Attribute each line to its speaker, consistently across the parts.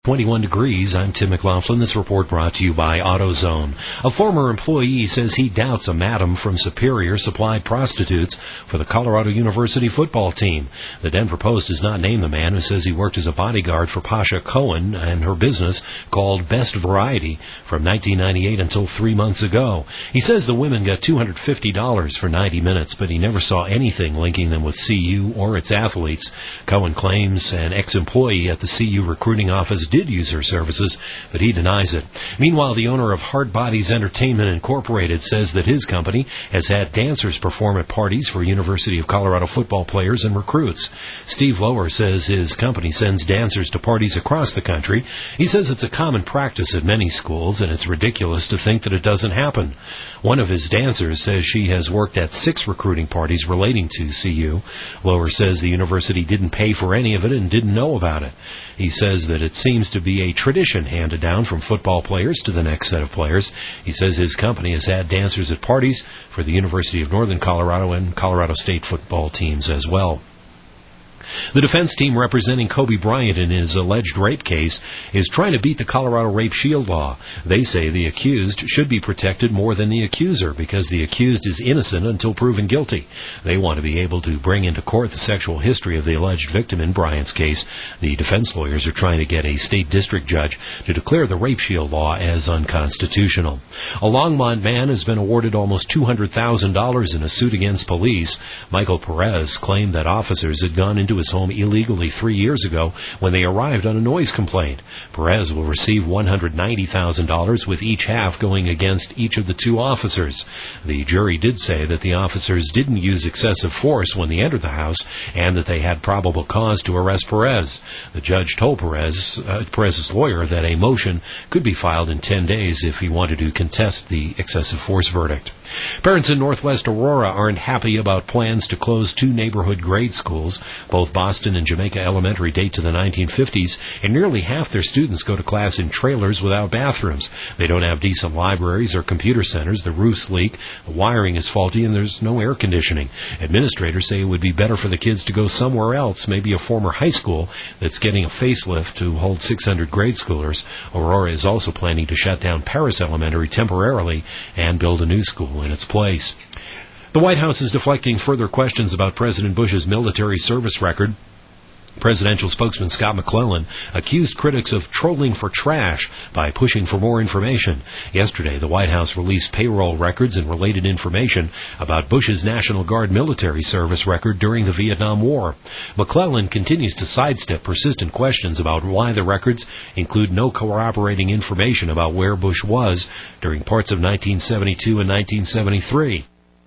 Speaker 1: 21 degrees. I'm Tim McLaughlin. This report brought to you by AutoZone. A former employee says he doubts a madam from Superior supplied prostitutes for the Colorado University football team. The Denver Post does not name the man who says he worked as a bodyguard for Pasha Cohen and her business called Best Variety from 1998 until 3 months ago. He says the women got $250 for 90 minutes, but he never saw anything linking them with CU or its athletes. Cohen claims an ex-employee at the CU recruiting office did use her services, but he denies it. Meanwhile, the owner of Hard Bodies Entertainment Incorporated says that his company has had dancers perform at parties for University of Colorado football players and recruits. Steve Lower says his company sends dancers to parties across the country. He says it's a common practice at many schools, and it's ridiculous to think that it doesn't happen. One of his dancers says she has worked at 6 recruiting parties relating to CU. Lower says the university didn't pay for any of it and didn't know about it. He says that it seems to be a tradition handed down from football players to the next set of players. He says his company has had dancers at parties for the University of Northern Colorado and Colorado State football teams as well. The defense team representing Kobe Bryant in his alleged rape case is trying to beat the Colorado Rape Shield law. They say the accused should be protected more than the accuser because the accused is innocent until proven guilty. They want to be able to bring into court the sexual history of the alleged victim in Bryant's case. The defense lawyers are trying to get a state district judge to declare the Rape Shield law as unconstitutional. A Longmont man has been awarded almost $200,000 in a suit against police. Michael Perez claimed that officers had gone into his home illegally 3 years ago when they arrived on a noise complaint. Perez will receive $190,000 with each half going against each of the 2 officers. The jury did say that the officers didn't use excessive force when they entered the house and that they had probable cause to arrest Perez. The judge told Perez's lawyer that a motion could be filed in 10 days if he wanted to contest the excessive force verdict. Parents in Northwest Aurora aren't happy about plans to close 2 neighborhood grade schools. Both Boston and Jamaica Elementary date to the 1950s, and nearly half their students go to class in trailers without bathrooms. They don't have decent libraries or computer centers, the roofs leak, the wiring is faulty, and there's no air conditioning. Administrators say it would be better for the kids to go somewhere else, maybe a former high school that's getting a facelift to hold 600 grade schoolers. Aurora is also planning to shut down Paris Elementary temporarily and build a new school in its place. The White House is deflecting further questions about President Bush's military service record. Presidential spokesman Scott McClellan accused critics of trolling for trash by pushing for more information. Yesterday, the White House released payroll records and related information about Bush's National Guard military service record during the Vietnam War. McClellan continues to sidestep persistent questions about why the records include no corroborating information about where Bush was during parts of 1972 and 1973.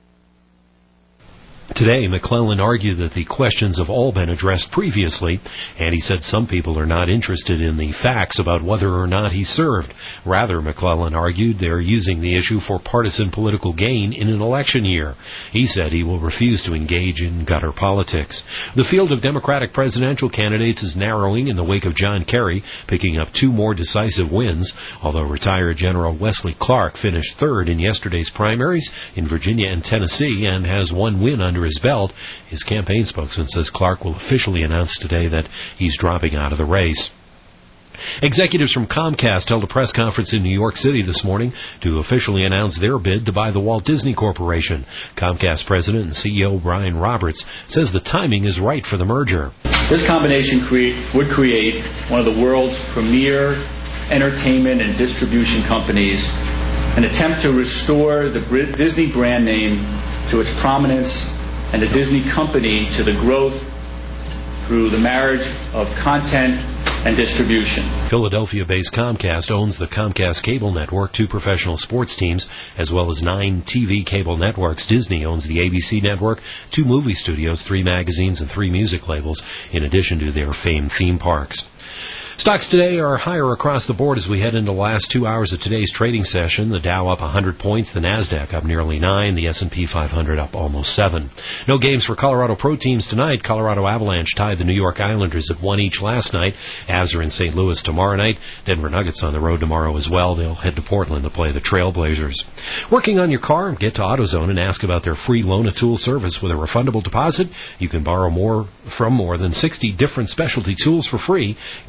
Speaker 1: Today, McClellan argued that the questions have all been addressed previously, and he said some people are not interested in the facts about whether or not he served. Rather, McClellan argued they're using the issue for partisan political gain in an election year. He said he will refuse to engage in gutter politics. The field of Democratic presidential candidates is narrowing in the wake of John Kerry, picking up 2 more decisive wins, although retired General Wesley Clark finished 3rd in yesterday's primaries in Virginia and Tennessee and has 1 win under his belt. His campaign spokesman says Clark will officially announce today that he's dropping out of the race. Executives from Comcast held a press conference in New York City this morning to officially announce their bid to buy the Walt Disney Corporation. Comcast President and CEO Brian Roberts says the timing is right for the merger.
Speaker 2: This combination would create one of the world's premier entertainment and distribution companies, an attempt to restore the Disney brand name to its prominence and the Disney company to the growth through the marriage of content and distribution.
Speaker 1: Philadelphia-based Comcast owns the Comcast cable network, 2 professional sports teams, as well as 9 TV cable networks. Disney owns the ABC network, 2 movie studios, 3 magazines, and 3 music labels, in addition to their famed theme parks. Stocks today are higher across the board as we head into the last 2 hours of today's trading session. The Dow up 100 points, the Nasdaq up nearly 9, the S&P 500 up almost 7. No games for Colorado Pro teams tonight. Colorado Avalanche tied the New York Islanders at 1 each last night. Avs are in St. Louis tomorrow night. Denver Nuggets on the road tomorrow as well. They'll head to Portland to play the Trailblazers. Working on your car? Get to AutoZone and ask about their free loan-a-tool service. With a refundable deposit, you can borrow more from more than 60 different specialty tools for free. Get in the zone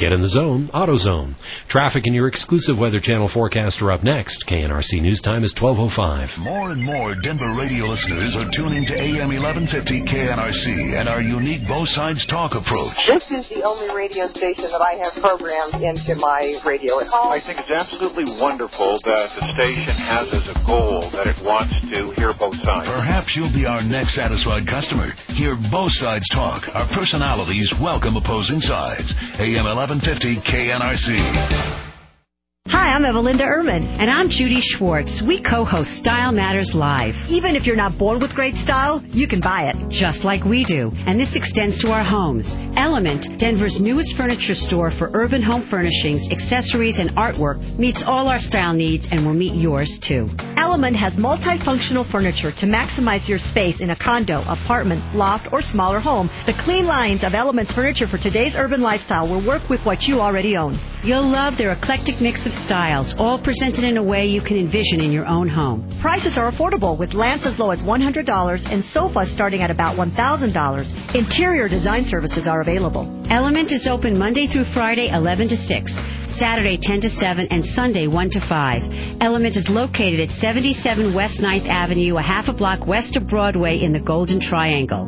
Speaker 1: own AutoZone. Traffic and your exclusive Weather Channel forecast are up next. KNRC News Time is 12:05.
Speaker 3: More and more Denver radio listeners are tuning to AM 1150 KNRC and our unique Both Sides Talk approach.
Speaker 4: This is the only radio station that I have programmed into my radio at home.
Speaker 5: I think it's absolutely wonderful that the station has as a goal that it wants to hear both sides.
Speaker 3: Perhaps you'll be our next satisfied customer. Hear Both Sides Talk. Our personalities welcome opposing sides. AM 1150 KNRC.
Speaker 6: Hi, I'm Evelinda Ehrman.
Speaker 7: And I'm Judy Schwartz. We co-host Style Matters Live.
Speaker 6: Even if you're not born with great style, you can buy it.
Speaker 7: Just like we do. And this extends to our homes. Element, Denver's newest furniture store for urban home furnishings, accessories, and artwork, meets all our style needs and will meet yours, too.
Speaker 6: Element has multifunctional furniture to maximize your space in a condo, apartment, loft, or smaller home. The clean lines of Element's furniture for today's urban lifestyle will work with what you already own.
Speaker 7: You'll love their eclectic mix of styles, all presented in a way you can envision in your own home.
Speaker 6: Prices are affordable, with lamps as low as $100 and sofas starting at about $1,000. Interior design services are available.
Speaker 7: Element is open Monday through Friday, 11 to 6, Saturday, 10 to 7, and Sunday, 1 to 5. Element is located at 77 West 9th Avenue, a half a block west of Broadway in the Golden Triangle.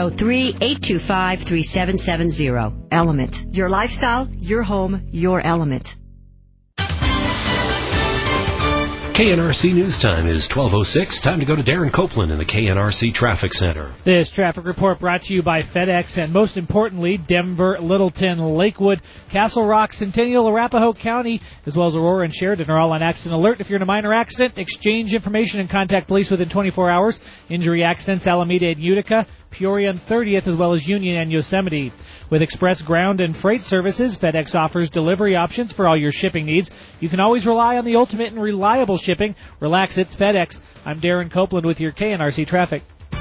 Speaker 7: 303-825-3770.
Speaker 6: Element. Your lifestyle, your home, your element.
Speaker 1: KNRC News Time is 12:06. Time to go to Darren Copeland in the KNRC Traffic Center.
Speaker 8: This traffic report brought to you by FedEx and, most importantly, Denver, Littleton, Lakewood, Castle Rock, Centennial, Arapahoe County, as well as Aurora and Sheridan are all on accident alert. If you're in a minor accident, exchange information and contact police within 24 hours. Injury accidents, Alameda and Utica, Peoria and 30th, as well as Union and Yosemite. With express ground and freight services, FedEx offers delivery options for all your shipping needs. You can always rely on the ultimate and reliable shipping. Relax, it's FedEx. I'm Darren Copeland with your KNRC traffic.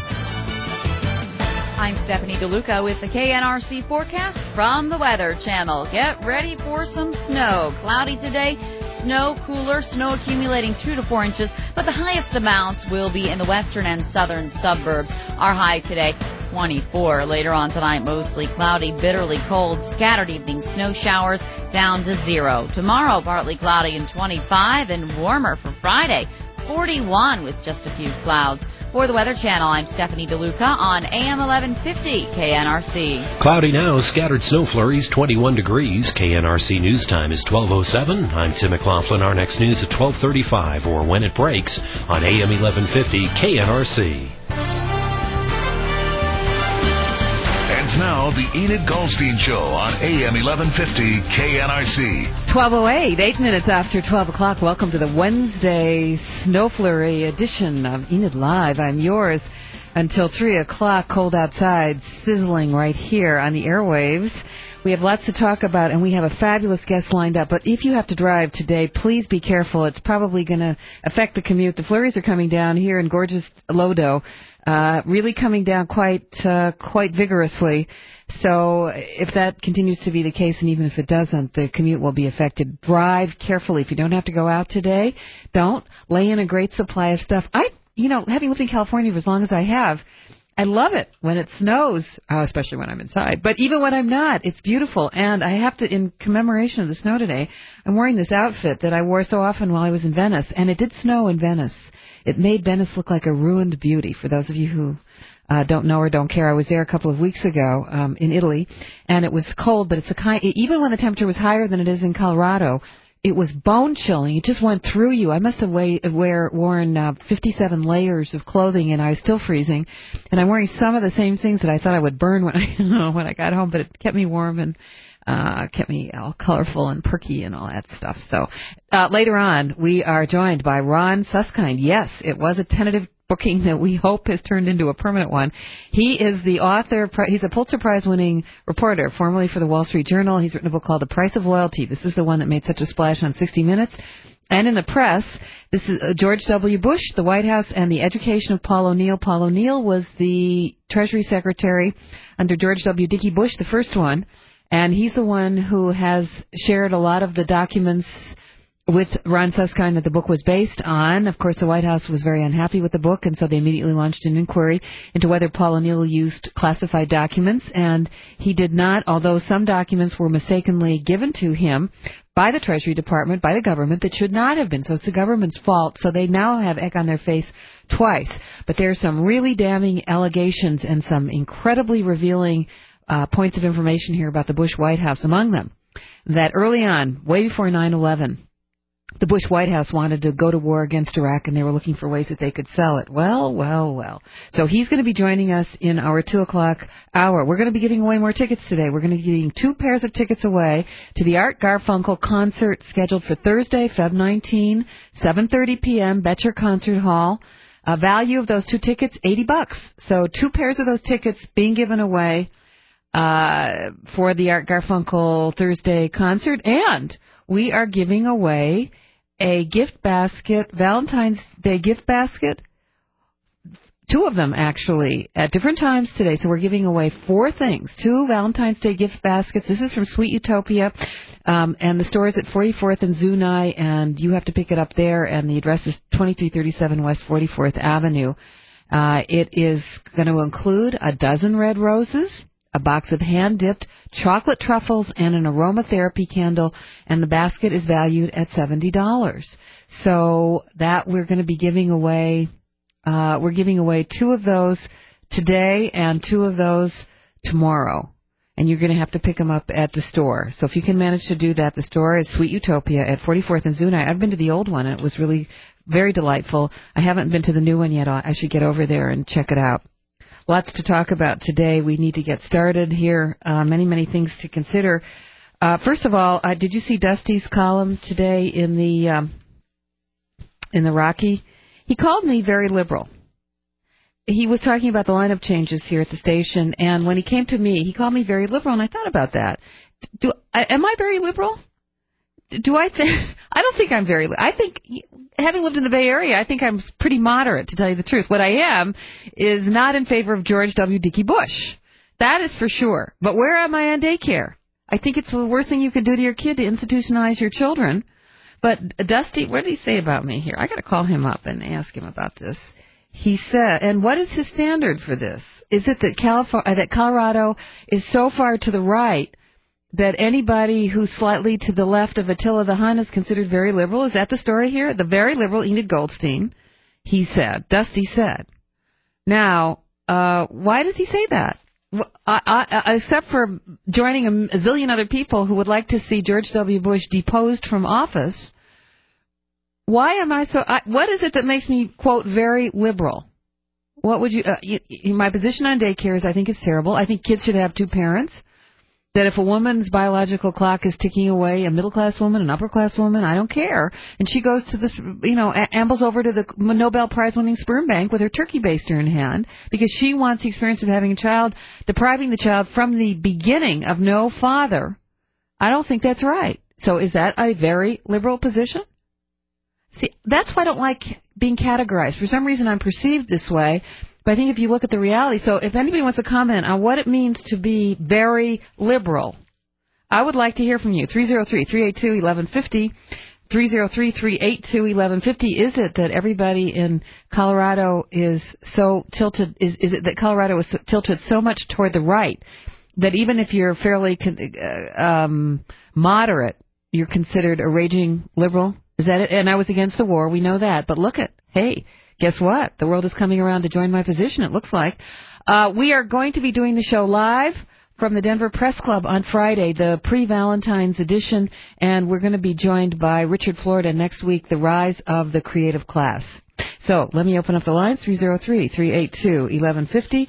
Speaker 9: I'm Stephanie DeLuca with the KNRC forecast from the Weather Channel. Get ready for some snow. Cloudy today, snow cooler, snow accumulating 2 to 4 inches, but the highest amounts will be in the western and southern suburbs. Our high today, 24. Later on tonight, mostly cloudy, bitterly cold, scattered evening snow showers down to 0. Tomorrow, partly cloudy and 25, and warmer for Friday, 41 with just a few clouds. For the Weather Channel, I'm Stephanie DeLuca on AM 1150 KNRC.
Speaker 1: Cloudy now, scattered snow flurries, 21 degrees. KNRC News Time is 12:07. I'm Tim McLaughlin. Our next news at 12:35 or when it breaks on AM 1150 KNRC.
Speaker 3: And now, the Enid Goldstein Show on AM 1150 KNRC.
Speaker 10: 12:08, 8 minutes after 12 o'clock. Welcome to the Wednesday Snow Flurry edition of Enid Live. I'm yours until 3 o'clock. Cold outside, sizzling right here on the airwaves. We have lots to talk about, and we have a fabulous guest lined up. But if you have to drive today, please be careful. It's probably going to affect the commute. The flurries are coming down here in gorgeous Lodo. Really coming down quite vigorously. So if that continues to be the case, and even if it doesn't, the commute will be affected. Drive carefully. If you don't have to go out today, don't. Lay in a great supply of stuff. Having lived in California for as long as I have, I love it when it snows, especially when I'm inside. But even when I'm not, it's beautiful. And I have to, in commemoration of the snow today, I'm wearing this outfit that I wore so often while I was in Venice. And it did snow in Venice. It made Venice look like a ruined beauty. For those of you who don't know or don't care, I was there a couple of weeks ago in Italy, and it was cold, but even when the temperature was higher than it is in Colorado, it was bone-chilling. It just went through you. I must have worn 57 layers of clothing, and I was still freezing. And I'm wearing some of the same things that I thought I would burn when I got home, but it kept me warm and kept me all colorful and perky and all that stuff. So later on, we are joined by Ron Suskind. Yes, it was a tentative booking that we hope has turned into a permanent one. He is the author. He's a Pulitzer Prize-winning reporter, formerly for the Wall Street Journal. He's written a book called The Price of Loyalty. This is the one that made such a splash on 60 Minutes. And in the press, this is George W. Bush, the White House, and the education of Paul O'Neill. Paul O'Neill was the Treasury Secretary under George W. Dickey Bush, the first one. And he's the one who has shared a lot of the documents with Ron Suskind that the book was based on. Of course, the White House was very unhappy with the book, and so they immediately launched an inquiry into whether Paul O'Neill used classified documents, and he did not, although some documents were mistakenly given to him by the Treasury Department, by the government, that should not have been. So it's the government's fault. So they now have egg on their face twice. But there are some really damning allegations and some incredibly revealing points of information here about the Bush White House. Among them, that early on, way before 9/11, the Bush White House wanted to go to war against Iraq, and they were looking for ways that they could sell it. Well. So he's going to be joining us in our 2 o'clock hour. We're going to be giving away more tickets today. We're going to be giving 2 pairs of tickets away to the Art Garfunkel concert scheduled for Thursday, Feb 19, 7:30 p.m., Betcher Concert Hall. Value of those 2 tickets, $80. So 2 pairs of those tickets being given away for the Art Garfunkel Thursday concert. And we are giving away a gift basket, Valentine's Day gift basket, 2 of them actually, at different times today. So we're giving away 4 things, 2 Valentine's Day gift baskets. This is from Sweet Utopia, and the store is at 44th and Zunai, and you have to pick it up there, and the address is 2337 West 44th Avenue. It is going to include a dozen red roses, a box of hand-dipped chocolate truffles, and an aromatherapy candle, and the basket is valued at $70. So that we're going to be giving away, we're giving away 2 of those today and 2 of those tomorrow. And you're going to have to pick them up at the store. So if you can manage to do that, the store is Sweet Utopia at 44th and Zunai. I've been to the old one, and it was really very delightful. I haven't been to the new one yet. I should get over there and check it out. Lots to talk about today. We need to get started here. Many things to consider. First of all, did you see Dusty's column today in the Rocky? He called me very liberal. He was talking about the lineup changes here at the station, and when he came to me, he called me very liberal, and I thought about that. Am I very liberal? I don't think I'm very. I think, having lived in the Bay Area, I think I'm pretty moderate, to tell you the truth. What I am is not in favor of George W. Dickey Bush. That is for sure. But where am I on daycare? I think it's the worst thing you could do to your kid, to institutionalize your children. But Dusty, what did he say about me here? I got to call him up and ask him about this. He said, and what is his standard for this? Is it that Colorado is so far to the right that anybody who's slightly to the left of Attila the Hun is considered very liberal? Is that the story here? The very liberal Enid Goldstein, he said. Dusty said. Now, why does he say that? Except for joining a zillion other people who would like to see George W. Bush deposed from office, why am I so... what is it that makes me, quote, very liberal? What would you... my position on daycare is I think it's terrible. I think kids should have 2 parents. That if a woman's biological clock is ticking away, a middle-class woman, an upper-class woman, I don't care. And she goes to this, ambles over to the Nobel Prize-winning sperm bank with her turkey baster in hand because she wants the experience of having a child, depriving the child from the beginning of no father. I don't think that's right. So is that a very liberal position? See, that's why I don't like being categorized. For some reason, I'm perceived this way. But I think if you look at the reality, so if anybody wants to comment on what it means to be very liberal, I would like to hear from you. 303-382-1150, 303-382-1150. Is it that everybody in Colorado is so tilted, is it that Colorado is tilted so much toward the right that even if you're fairly moderate, you're considered a raging liberal? Is that it? And I was against the war, we know that. But look at, hey, guess what? The world is coming around to join my position, it looks like. We are going to be doing the show live from the Denver Press Club on Friday, the pre-Valentine's edition, and we're going to be joined by Richard Florida next week, The Rise of the Creative Class. So let me open up the lines, 303-382-1150,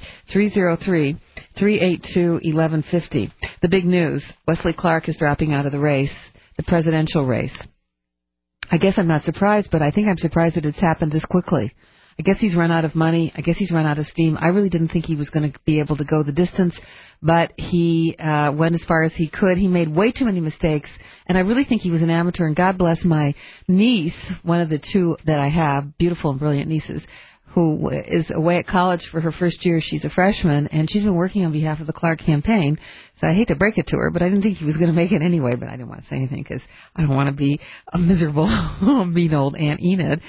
Speaker 10: 303-382-1150. The big news, Wesley Clark is dropping out of the race, the presidential race. I guess I'm not surprised, but I think I'm surprised that it's happened this quickly. I guess he's run out of money. I guess he's run out of steam. I really didn't think he was going to be able to go the distance, but he went as far as he could. He made way too many mistakes, and I really think he was an amateur, and God bless my niece, one of the 2 that I have, beautiful and brilliant nieces, who is away at college for her first year. She's a freshman, and she's been working on behalf of the Clark campaign. So I hate to break it to her, but I didn't think he was going to make it anyway, but I didn't want to say anything because I don't want to be a miserable, mean old Aunt Enid.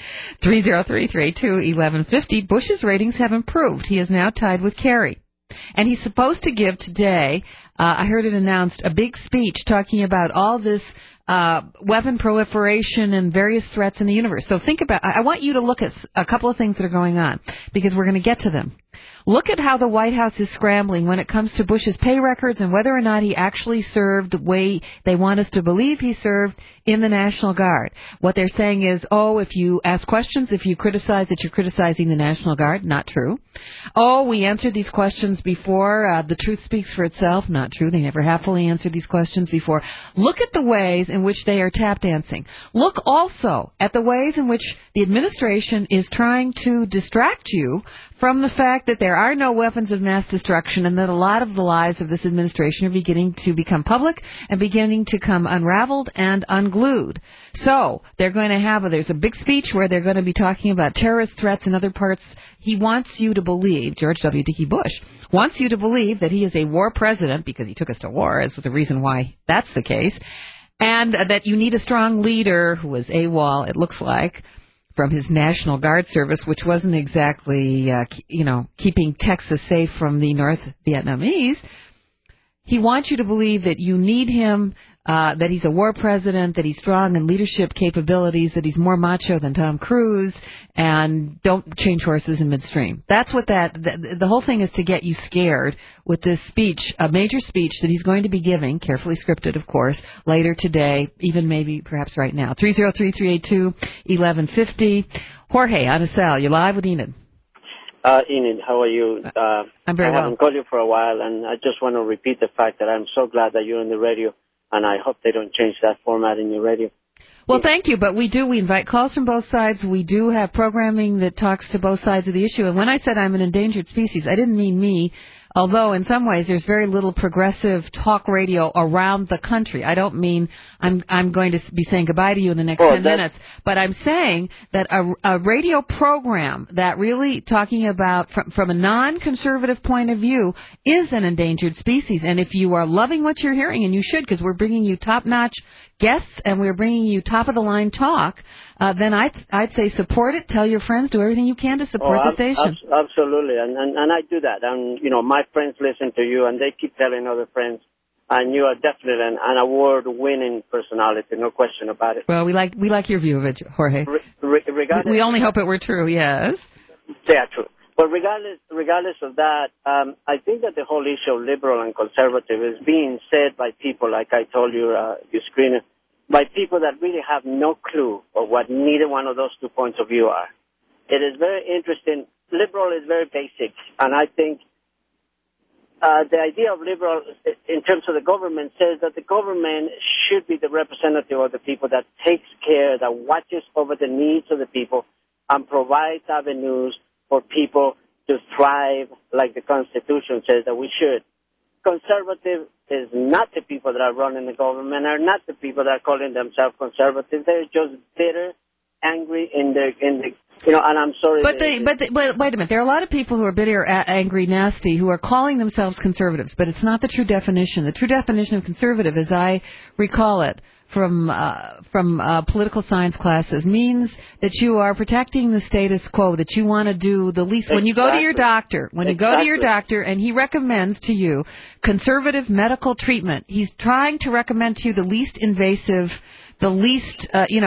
Speaker 10: 303-382-1150. Bush's ratings have improved. He is now tied with Kerry. And he's supposed to give today, I heard it announced, a big speech talking about all this weapon proliferation and various threats in the universe. So think about, I want you to look at a couple of things that are going on, because we're going to get to them. Look at how the White House is scrambling when it comes to Bush's pay records and whether or not he actually served the way they want us to believe he served in the National Guard. What they're saying is, oh, if you ask questions, if you criticize it, you're criticizing the National Guard. Not true. Oh, we answered these questions before. The truth speaks for itself. Not true. They never have fully answered these questions before. Look at the ways in which they are tap dancing. Look also at the ways in which the administration is trying to distract you from the fact that there are no weapons of mass destruction and that a lot of the lies of this administration are beginning to become public and beginning to come unraveled and unglued. So they're going to have there's a big speech where they're going to be talking about terrorist threats in other parts. He wants you to believe, George W. Dickey Bush wants you to believe that he is a war president because he took us to war is the reason why that's the case, and that you need a strong leader who is AWOL, it looks like, from his National Guard service, which wasn't exactly, keeping Texas safe from the North Vietnamese. He wants you to believe that you need him, that he's a war president, that he's strong in leadership capabilities, that he's more macho than Tom Cruise, and don't change horses in midstream. That's what the whole thing is, to get you scared with this speech, a major speech that he's going to be giving, carefully scripted, of course, later today, even maybe perhaps right now. 303-382-1150. Jorge, on a cell. You're live with Enid.
Speaker 11: Enid, how are you?
Speaker 10: I'm very well.
Speaker 11: I haven't called you for a while, and I just want to repeat the fact that I'm so glad that you're on the radio, and I hope they don't change that format in your radio.
Speaker 10: Well, thank you, but we invite calls from both sides. We do have programming that talks to both sides of the issue, and when I said I'm an endangered species, I didn't mean me, although in some ways there's very little progressive talk radio around the country. I don't mean I'm going to be saying goodbye to you in the next 10 minutes, but I'm saying that a radio program that really talking about from a non-conservative point of view is an endangered species. And if you are loving what you're hearing, and you should, because we're bringing you top-notch guests and we're bringing you top-of-the-line talk, then I'd say support it, tell your friends, do everything you can to support the station.
Speaker 11: Absolutely, and I do that. And, my friends listen to you, and they keep telling other friends, and you are definitely an award-winning personality, no question about it.
Speaker 10: Well, we like your view of it, Jorge. We only hope it were true, yes.
Speaker 11: Yeah, true. But regardless of that, I think that the whole issue of liberal and conservative is being said by people, like I told you, your screener, by people that really have no clue of what neither one of those 2 points of view are. It is very interesting. Liberal is very basic, and I think the idea of liberal in terms of the government says that the government should be the representative of the people, that takes care, that watches over the needs of the people and provides avenues for people to thrive like the Constitution says that we should. Conservative is not the people that are running the government, are not the people that are calling themselves conservative. They're just bitter, angry in the and I'm sorry.
Speaker 10: But wait a minute. There are a lot of people who are bitter, angry, nasty, who are calling themselves conservatives, but it's not the true definition. The true definition of conservative, as I recall it from political science classes, means that you are protecting the status quo, that you want to do the least. When you go to your doctor, and he recommends to you conservative medical treatment, he's trying to recommend to you the least invasive, the least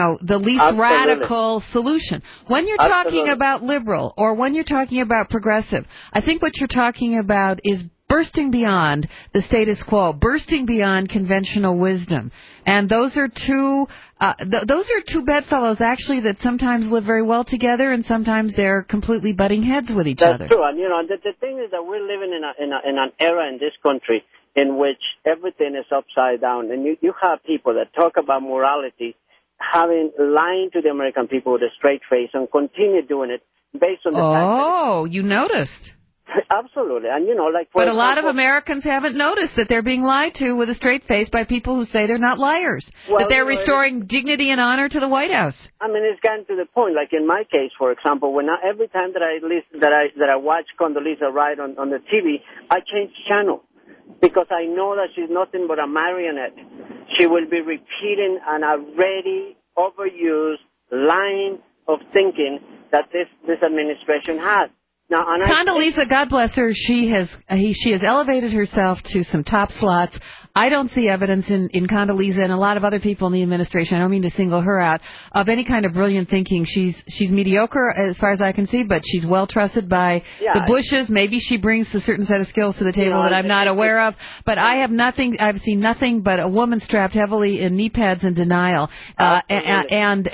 Speaker 10: radical solution. When you're talking about liberal or when you're talking about progressive, I think what you're talking about is bursting beyond the status quo, bursting beyond conventional wisdom. And those are two bedfellows, actually, that sometimes live very well together, and sometimes they're completely butting heads with each other.
Speaker 11: That's true. And, the thing is that we're living in an era in this country in which everything is upside down. And you have people that talk about morality, lying to the American people with a straight face, and continue doing it based on the fact that...
Speaker 10: Oh, you noticed.
Speaker 11: Absolutely. And, like...
Speaker 10: But a lot of Americans haven't noticed that they're being lied to with a straight face by people who say they're not liars, that they're restoring dignity and honor to the White House.
Speaker 11: I mean, it's gotten to the point, like in my case, for example, every time that I watch Condoleezza Rice on the TV, I change channel because I know that she's nothing but a marionette. She will be repeating an already overused line of thinking that this administration has. Now,
Speaker 10: Condoleezza, God bless her, she has elevated herself to some top slots. I don't see evidence in Condoleezza and a lot of other people in the administration, I don't mean to single her out, of any kind of brilliant thinking. She's mediocre as far as I can see, but she's well trusted by the Bushes. Maybe she brings a certain set of skills to the table that I'm not aware of. But I've seen nothing but a woman strapped heavily in knee pads and denial, and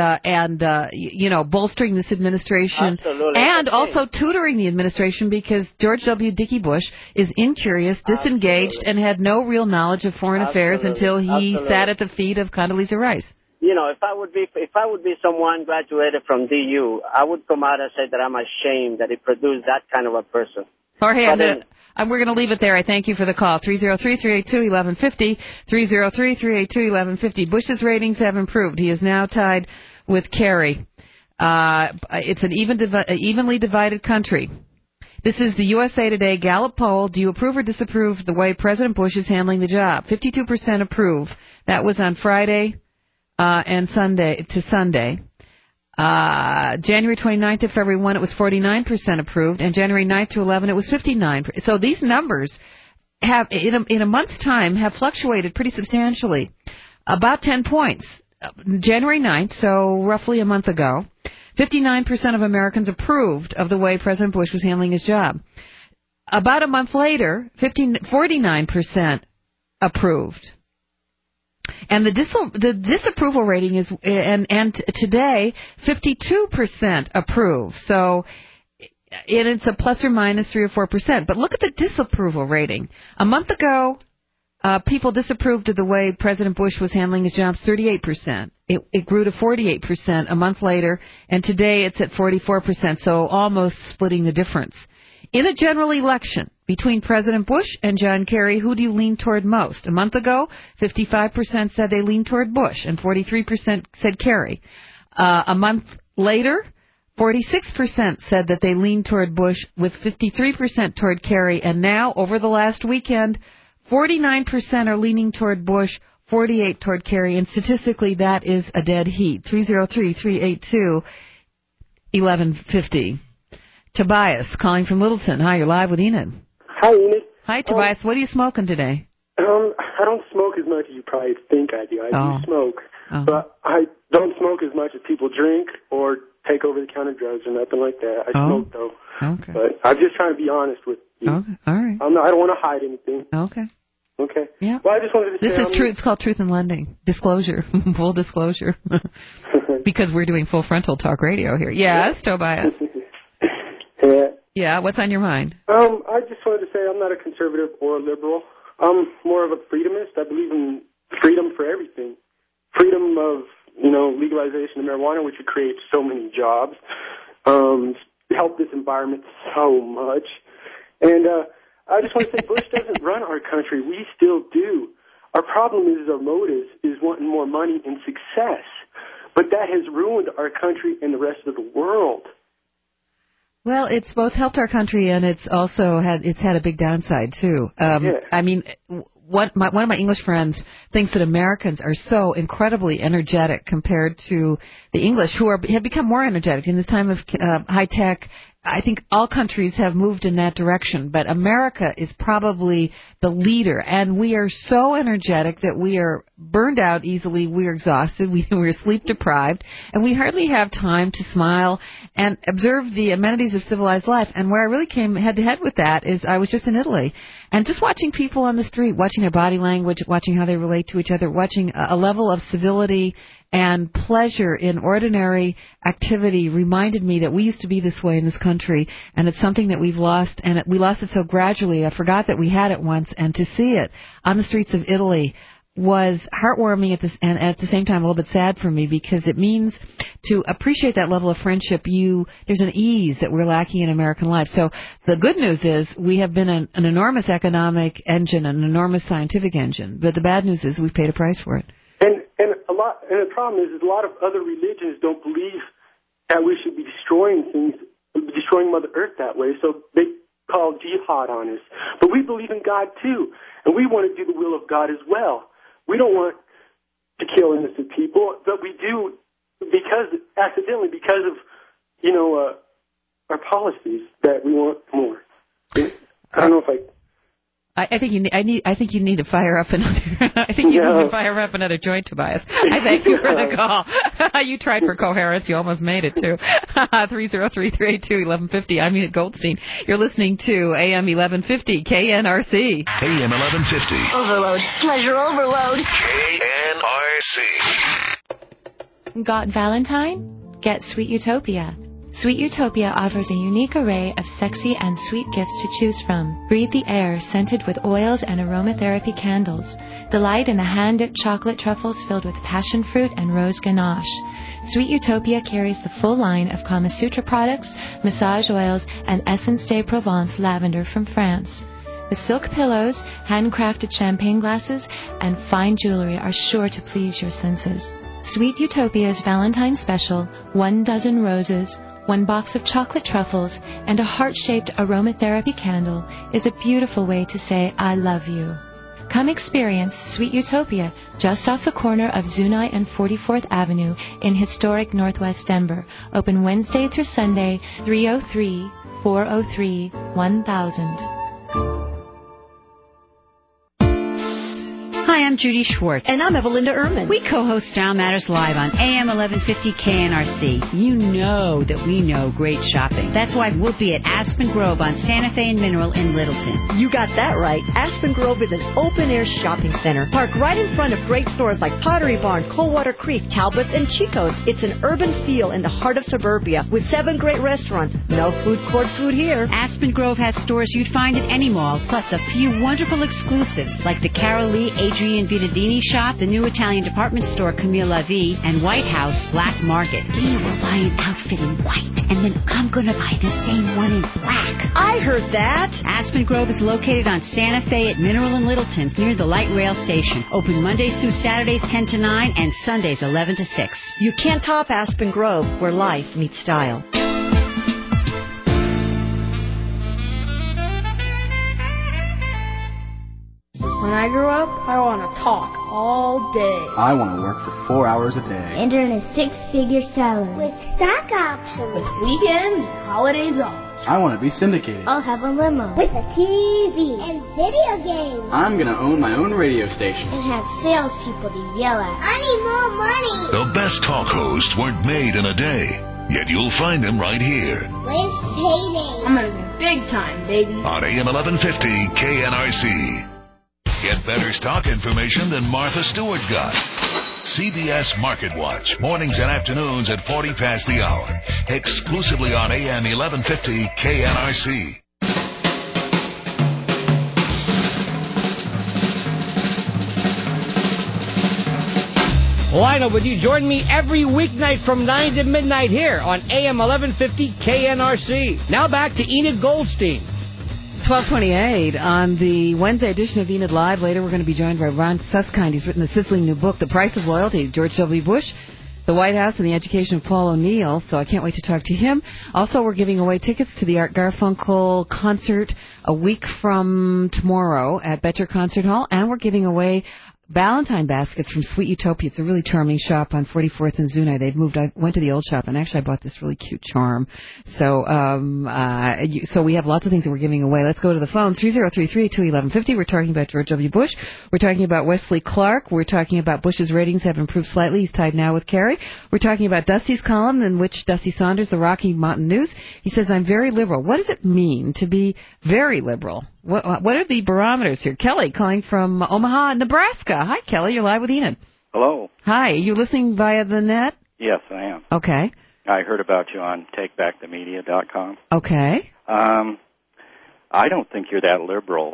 Speaker 10: bolstering this administration.
Speaker 11: Absolutely.
Speaker 10: And also tutoring the administration because George W. Dickey Bush is incurious, disengaged, and had no real knowledge of foreign affairs until he sat at the feet of Condoleezza Rice.
Speaker 11: If I would be someone graduated from DU, I would come out and say that I'm ashamed that it produced that kind of a person.
Speaker 10: Jorge, we're going to leave it there. I thank you for the call. 303-382-1150, 303-382-1150. Bush's ratings have improved. He is now tied with Kerry. It's an evenly divided country. This is the USA Today Gallup poll. Do you approve or disapprove the way President Bush is handling the job? 52% approve. That was on Friday and Sunday to Sunday. January 29th to February 1, it was 49% approved, and January 9th to 11, it was 59%. So these numbers have, in a month's time, have fluctuated pretty substantially. About 10 points. January 9th, so roughly a month ago, 59% of Americans approved of the way President Bush was handling his job. About a month later, 49% approved. And the disapproval rating is, and today, 52% approve. So it's a plus or minus 3 or 4%. But look at the disapproval rating. A month ago, people disapproved of the way President Bush was handling his jobs, 38%. It grew to 48% a month later, and today it's at 44%, so almost splitting the difference. In a general election between President Bush and John Kerry, who do you lean toward most? A month ago, 55% said they leaned toward Bush, and 43% said Kerry. A month later, 46% said that they leaned toward Bush, with 53% toward Kerry, and now, over the last weekend, 49% are leaning toward Bush, 48% toward Kerry, and statistically that is a dead heat. 303-382-1150. Tobias, calling from Littleton. Hi, you're live with Enid.
Speaker 12: Hi, Enid.
Speaker 10: Hi, Tobias. What are you smoking today?
Speaker 12: I don't smoke as much as you probably think I do. I do smoke, but I don't smoke as much as people drink or take over-the-counter drugs or nothing like that. I smoke, though.
Speaker 10: Okay.
Speaker 12: But I'm just trying to be honest with you.
Speaker 10: Okay. All right.
Speaker 12: I don't want to hide anything.
Speaker 10: Okay.
Speaker 12: Okay.
Speaker 10: Yeah.
Speaker 12: Well, I just wanted to say...
Speaker 10: This is true. It's called Truth in Lending. Disclosure. Full disclosure. Because we're doing Full Frontal Talk Radio here. Yes, Tobias. Yeah, what's on your mind?
Speaker 12: I just wanted to say I'm not a conservative or a liberal. I'm more of a freedomist. I believe in freedom for everything. Freedom of, legalization of marijuana, which would create so many jobs, help this environment so much. And I just want to say Bush doesn't run our country. We still do. Our problem is our motives is wanting more money and success. But that has ruined our country and the rest of the world.
Speaker 10: Well, it's both helped our country and it's also had a big downside too. I mean, one of my English friends thinks that Americans are so incredibly energetic compared to the English, who have become more energetic in this time of high tech. I think all countries have moved in that direction, but America is probably the leader, and we are so energetic that we are burned out easily, we are exhausted, we're sleep deprived, and we hardly have time to smile and observe the amenities of civilized life. And where I really came head to head with that is I was just in Italy, and just watching people on the street, watching their body language, watching how they relate to each other, watching a level of civility and pleasure in ordinary activity reminded me that we used to be this way in this country, and it's something that we've lost, and we lost it so gradually. I forgot that we had it once, and to see it on the streets of Italy, was heartwarming and at the same time a little bit sad for me, because it means to appreciate that level of friendship, there's an ease that we're lacking in American life. So the good news is we have been an enormous economic engine, an enormous scientific engine. But the bad news is we've paid a price for it.
Speaker 12: And the problem is a lot of other religions don't believe that we should be destroying Mother Earth that way. So they call jihad on us. But we believe in God too, and we want to do the will of God as well. We don't want to kill innocent people, but we do accidentally because of our policies that we want more. I don't know if
Speaker 10: I think you need to fire up another. I think you need to fire up another joint, Tobias. I thank you for the call. You tried for coherence. You almost made it too. 303-382-1150. I'm Enid Goldstein. You're listening to AM 1150 KNRC.
Speaker 3: AM 1150.
Speaker 13: Overload. Pleasure overload.
Speaker 3: KNRC.
Speaker 14: Got Valentine? Get Sweet Utopia. Sweet Utopia offers a unique array of sexy and sweet gifts to choose from. Breathe the air scented with oils and aromatherapy candles. Delight in the hand-dipped chocolate truffles filled with passion fruit and rose ganache. Sweet Utopia carries the full line of Kama Sutra products, massage oils, and Essence de Provence lavender from France. The silk pillows, handcrafted champagne glasses, and fine jewelry are sure to please your senses. Sweet Utopia's Valentine Special, 1 dozen roses, 1 box of chocolate truffles, and a heart-shaped aromatherapy candle is a beautiful way to say I love you. Come experience Sweet Utopia just off the corner of Zunai and 44th Avenue in historic Northwest Denver. Open Wednesday through Sunday, 303-403-1000.
Speaker 7: Hi, I'm Judy Schwartz.
Speaker 6: And I'm Evelinda Ehrman.
Speaker 7: We co-host Style Matters Live on AM 1150 KNRC. You know that we know great shopping. That's why we'll be at Aspen Grove on Santa Fe and Mineral in Littleton.
Speaker 6: You got that right. Aspen Grove is an open-air shopping center. Parked right in front of great stores like Pottery Barn, Coldwater Creek, Talbot's, and Chico's. It's an urban feel in the heart of suburbia with 7 great restaurants. No food court food here.
Speaker 7: Aspen Grove has stores you'd find at any mall, plus a few wonderful exclusives like the Carol Lee Adrian Vittadini shop, the new Italian department store Camille La Vie, and White House Black Market.
Speaker 13: We will buy an outfit in white, and then I'm going to buy the same one in black.
Speaker 6: I heard that.
Speaker 7: Aspen Grove is located on Santa Fe at Mineral and Littleton, near the light rail station. Open Mondays through Saturdays 10 to 9 and Sundays 11 to 6.
Speaker 6: You can't top Aspen Grove, where life meets style.
Speaker 15: When I grow up, I want to talk all day.
Speaker 16: I want to work for 4 hours a day.
Speaker 17: And earn a 6-figure salary.
Speaker 18: With stock options.
Speaker 15: With weekends and holidays off.
Speaker 16: I want to be syndicated.
Speaker 17: I'll have a limo.
Speaker 18: With a TV. And video games.
Speaker 16: I'm going to own my own radio station.
Speaker 17: And have salespeople to yell at.
Speaker 18: I need more money.
Speaker 3: The best talk hosts weren't made in a day, yet you'll find them right here.
Speaker 18: Where's payday?
Speaker 15: I'm going to be big time, baby.
Speaker 3: On AM 1150 KNRC. Get better stock information than Martha Stewart got. CBS Market Watch, mornings and afternoons at 40 past the hour. Exclusively on AM 1150 KNRC.
Speaker 19: Why not? Would you join me every weeknight from 9 to midnight here on AM 1150 KNRC? Now back to Enid Goldstein.
Speaker 10: 1228 on the Wednesday edition of Enid Live. Later, we're going to be joined by Ron Suskind. He's written a sizzling new book, The Price of Loyalty, George W. Bush, the White House, and the education of Paul O'Neill. So I can't wait to talk to him. Also, we're giving away tickets to the Art Garfunkel concert a week from tomorrow at Betcher Concert Hall. And we're giving away Valentine baskets from Sweet Utopia. It's a really charming shop on 44th and Zunai. They've moved. I went to the old shop, and actually I bought this really cute charm. So so we have lots of things that we're giving away. Let's go to the phone. 3033-21150. We're talking about George W. Bush. We're talking about Wesley Clark. We're talking about Bush's ratings have improved slightly. He's tied now with Kerry. We're talking about Dusty's column, in which Dusty Saunders, the Rocky Mountain News, he says, I'm very liberal. What does it mean to be very liberal? What are the barometers here? Kelly calling from Omaha, Nebraska. Hi, Kelly. You're live with Enid.
Speaker 20: Hello.
Speaker 10: Hi. Are you listening via the net?
Speaker 20: Yes, I am.
Speaker 10: Okay.
Speaker 20: I heard about you on TakeBackTheMedia.com.
Speaker 10: Okay.
Speaker 20: I don't think you're that liberal.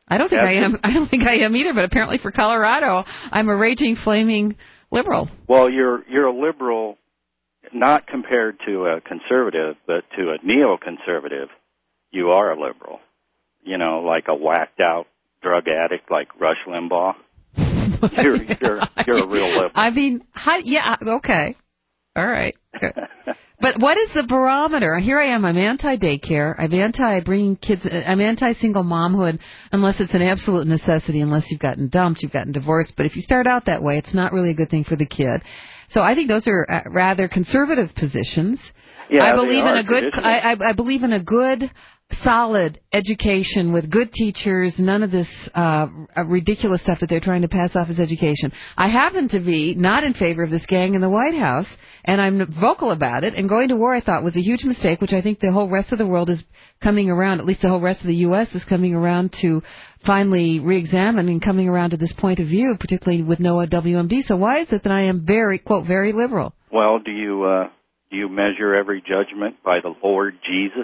Speaker 10: I don't think I am. I don't think I am either. But apparently, for Colorado, I'm a raging, flaming liberal.
Speaker 20: Well, you're a liberal, not compared to a conservative, but to a neoconservative. You are a liberal. You know, like a whacked out drug addict like Rush Limbaugh. You're a real liberal.
Speaker 10: I mean, yeah, okay. All right. But what is the barometer? Here I am. I'm anti-daycare. I'm anti-bringing kids. I'm anti-single momhood unless it's an absolute necessity, unless you've gotten dumped, you've gotten divorced. But if you start out that way, it's not really a good thing for the kid. So I think those are rather conservative positions.
Speaker 20: Yeah,
Speaker 10: I believe in a good. I believe in a good, solid education with good teachers. None of this ridiculous stuff that they're trying to pass off as education. I happen to be not in favor of this gang in the White House, and I'm vocal about it. And going to war, I thought, was a huge mistake, which I think the whole rest of the world is coming around. At least the whole rest of the U.S. is coming around to finally re-examine and coming around to this point of view, particularly with NOAA WMD. So why is it that I am very, quote, very liberal?
Speaker 20: Well, do you measure every judgment by the Lord Jesus?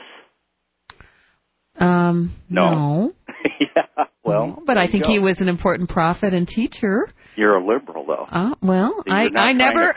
Speaker 10: No.
Speaker 20: Yeah, well.
Speaker 10: No, but I think he was an important prophet and teacher.
Speaker 20: You're a liberal, though.
Speaker 10: Well,
Speaker 20: so
Speaker 10: I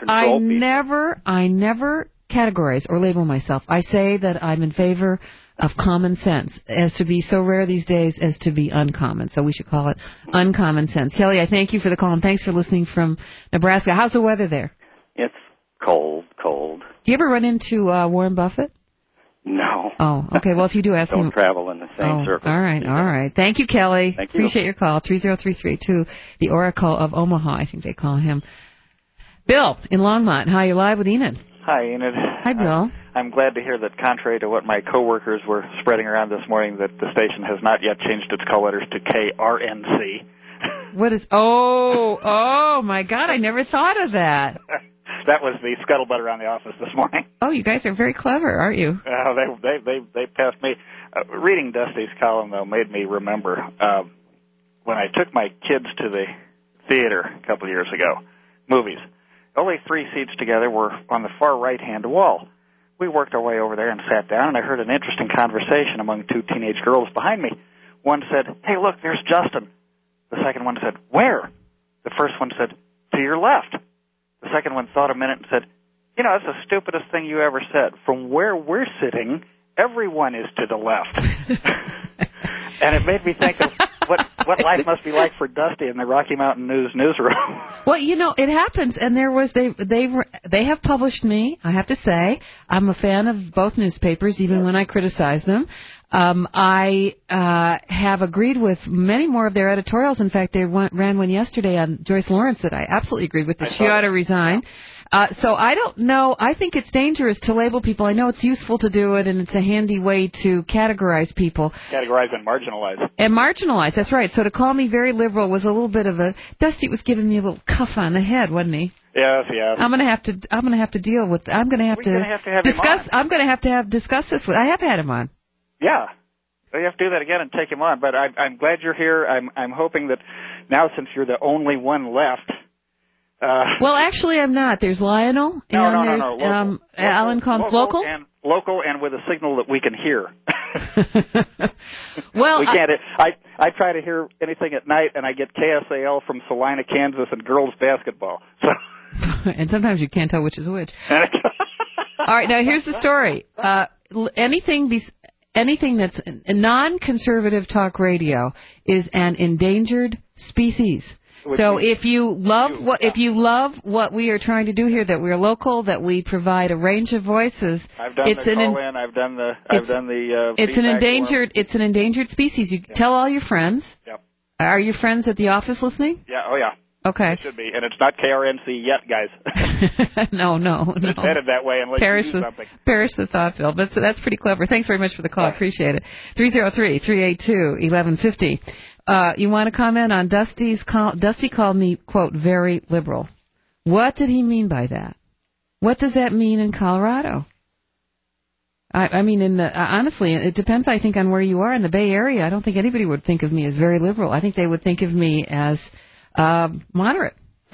Speaker 10: never categorize or label myself. I say that I'm in favor of common sense, as to be so rare these days as to be uncommon. So we should call it uncommon sense. Kelly, I thank you for the call, and thanks for listening from Nebraska. How's the weather there?
Speaker 20: It's cold.
Speaker 10: Do you ever run into Warren Buffett?
Speaker 20: No.
Speaker 10: Oh, okay. Well, if you do, ask him.
Speaker 20: Don't travel in the same circle.
Speaker 10: All right. Thank you, Kelly.
Speaker 20: Thank you.
Speaker 10: Appreciate your call. 30332, the Oracle of Omaha, I think they call him. Bill in Longmont. Hi, you're live with Enid.
Speaker 21: Hi, Enid.
Speaker 10: Hi, Bill.
Speaker 21: I'm glad to hear that, contrary to what my coworkers were spreading around this morning, that the station has not yet changed its call letters to KRNC.
Speaker 10: What is? Oh, my God! I never thought of that.
Speaker 21: That was the scuttlebutt around the office this morning.
Speaker 10: Oh, you guys are very clever, aren't you?
Speaker 21: They passed me. Reading Dusty's column, though, made me remember when I took my kids to the theater a couple of years ago, movies. Only 3 seats together were on the far right-hand wall. We worked our way over there and sat down, and I heard an interesting conversation among 2 teenage girls behind me. One said, "Hey, look, there's Justin." The second one said, "Where?" The first one said, "To your left." The second one thought a minute and said, "You know, that's the stupidest thing you ever said. From where we're sitting, everyone is to the left." And it made me think of what life must be like for Dusty in the Rocky Mountain News newsroom.
Speaker 10: Well, you know, it happens, and they have published me. I have to say, I'm a fan of both newspapers, even when I criticize them. I have agreed with many more of their editorials. In fact, they ran one yesterday on Joyce Lawrence that I absolutely agreed with, that she ought to resign. So I don't know. I think it's dangerous to label people. I know it's useful to do it, and it's a handy way to categorize people.
Speaker 21: Categorize and marginalize.
Speaker 10: And marginalize, that's right. So to call me very liberal was a little bit of a... Dusty was giving me a little cuff on the head, wasn't he?
Speaker 21: Yes.
Speaker 10: I'm gonna have to deal with... I'm gonna have to discuss... I'm gonna have to discuss this with... I have had him on.
Speaker 21: Yeah. So you have to do that again and take him on. But I'm glad you're here. I'm hoping that now, since you're the only one left...
Speaker 10: well, actually, I'm not. There's Lionel, and there's
Speaker 21: local.
Speaker 10: Alan Combs. Local
Speaker 21: and with a signal that we can hear.
Speaker 10: Well,
Speaker 21: we can't. I try to hear anything at night, and I get KSAL from Salina, Kansas, and girls basketball. So.
Speaker 10: And sometimes you can't tell which is which. All right, now here's the story. Anything that's non-conservative talk radio is an endangered species. So if you love what we are trying to do here, that we're local, that we provide a range of voices,
Speaker 21: I've done the call-in. I've done the.
Speaker 10: It's an endangered species. You tell all your friends.
Speaker 21: Yep.
Speaker 10: Are your friends at the office listening?
Speaker 21: Yeah. Oh yeah.
Speaker 10: Okay.
Speaker 21: It should be, and it's not KRNC yet, guys.
Speaker 10: No.
Speaker 21: It's headed that way unless you do something.
Speaker 10: Perish the thought, Bill. That's pretty clever. Thanks very much for the call. I appreciate it. 303-382-1150. You want to comment on Dusty's call? Dusty called me, quote, very liberal. What did he mean by that? What does that mean in Colorado? I mean, honestly, it depends, I think, on where you are in the Bay Area. I don't think anybody would think of me as very liberal. I think they would think of me as moderate.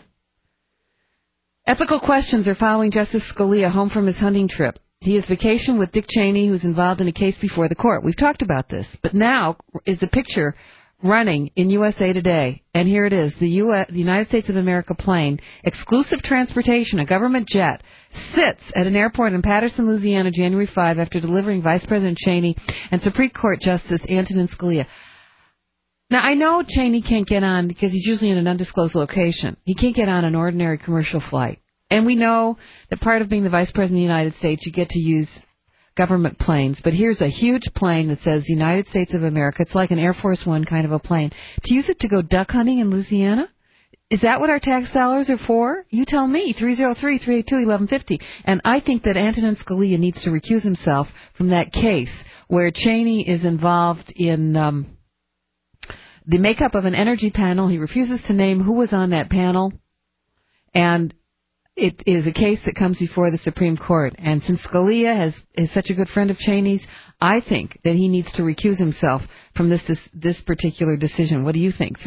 Speaker 10: Ethical questions are following Justice Scalia home from his hunting trip. He is vacation with Dick Cheney, who's involved in a case before the court. We've talked about this. But now is the picture running in USA Today, and here it is, the United States of America plane, exclusive transportation, a government jet, sits at an airport in Patterson, Louisiana, January 5, after delivering Vice President Cheney and Supreme Court Justice Antonin Scalia. Now, I know Cheney can't get on, because he's usually in an undisclosed location. He can't get on an ordinary commercial flight. And we know that part of being the Vice President of the United States, you get to use government planes. But here's a huge plane that says United States of America. It's like an Air Force One kind of a plane. To use it to go duck hunting in Louisiana? Is that what our tax dollars are for? You tell me. 303-382-1150. And I think that Antonin Scalia needs to recuse himself from that case where Cheney is involved in the makeup of an energy panel. He refuses to name who was on that panel. And it is a case that comes before the Supreme Court. And since Scalia is such a good friend of Cheney's, I think that he needs to recuse himself from this particular decision. What do you think?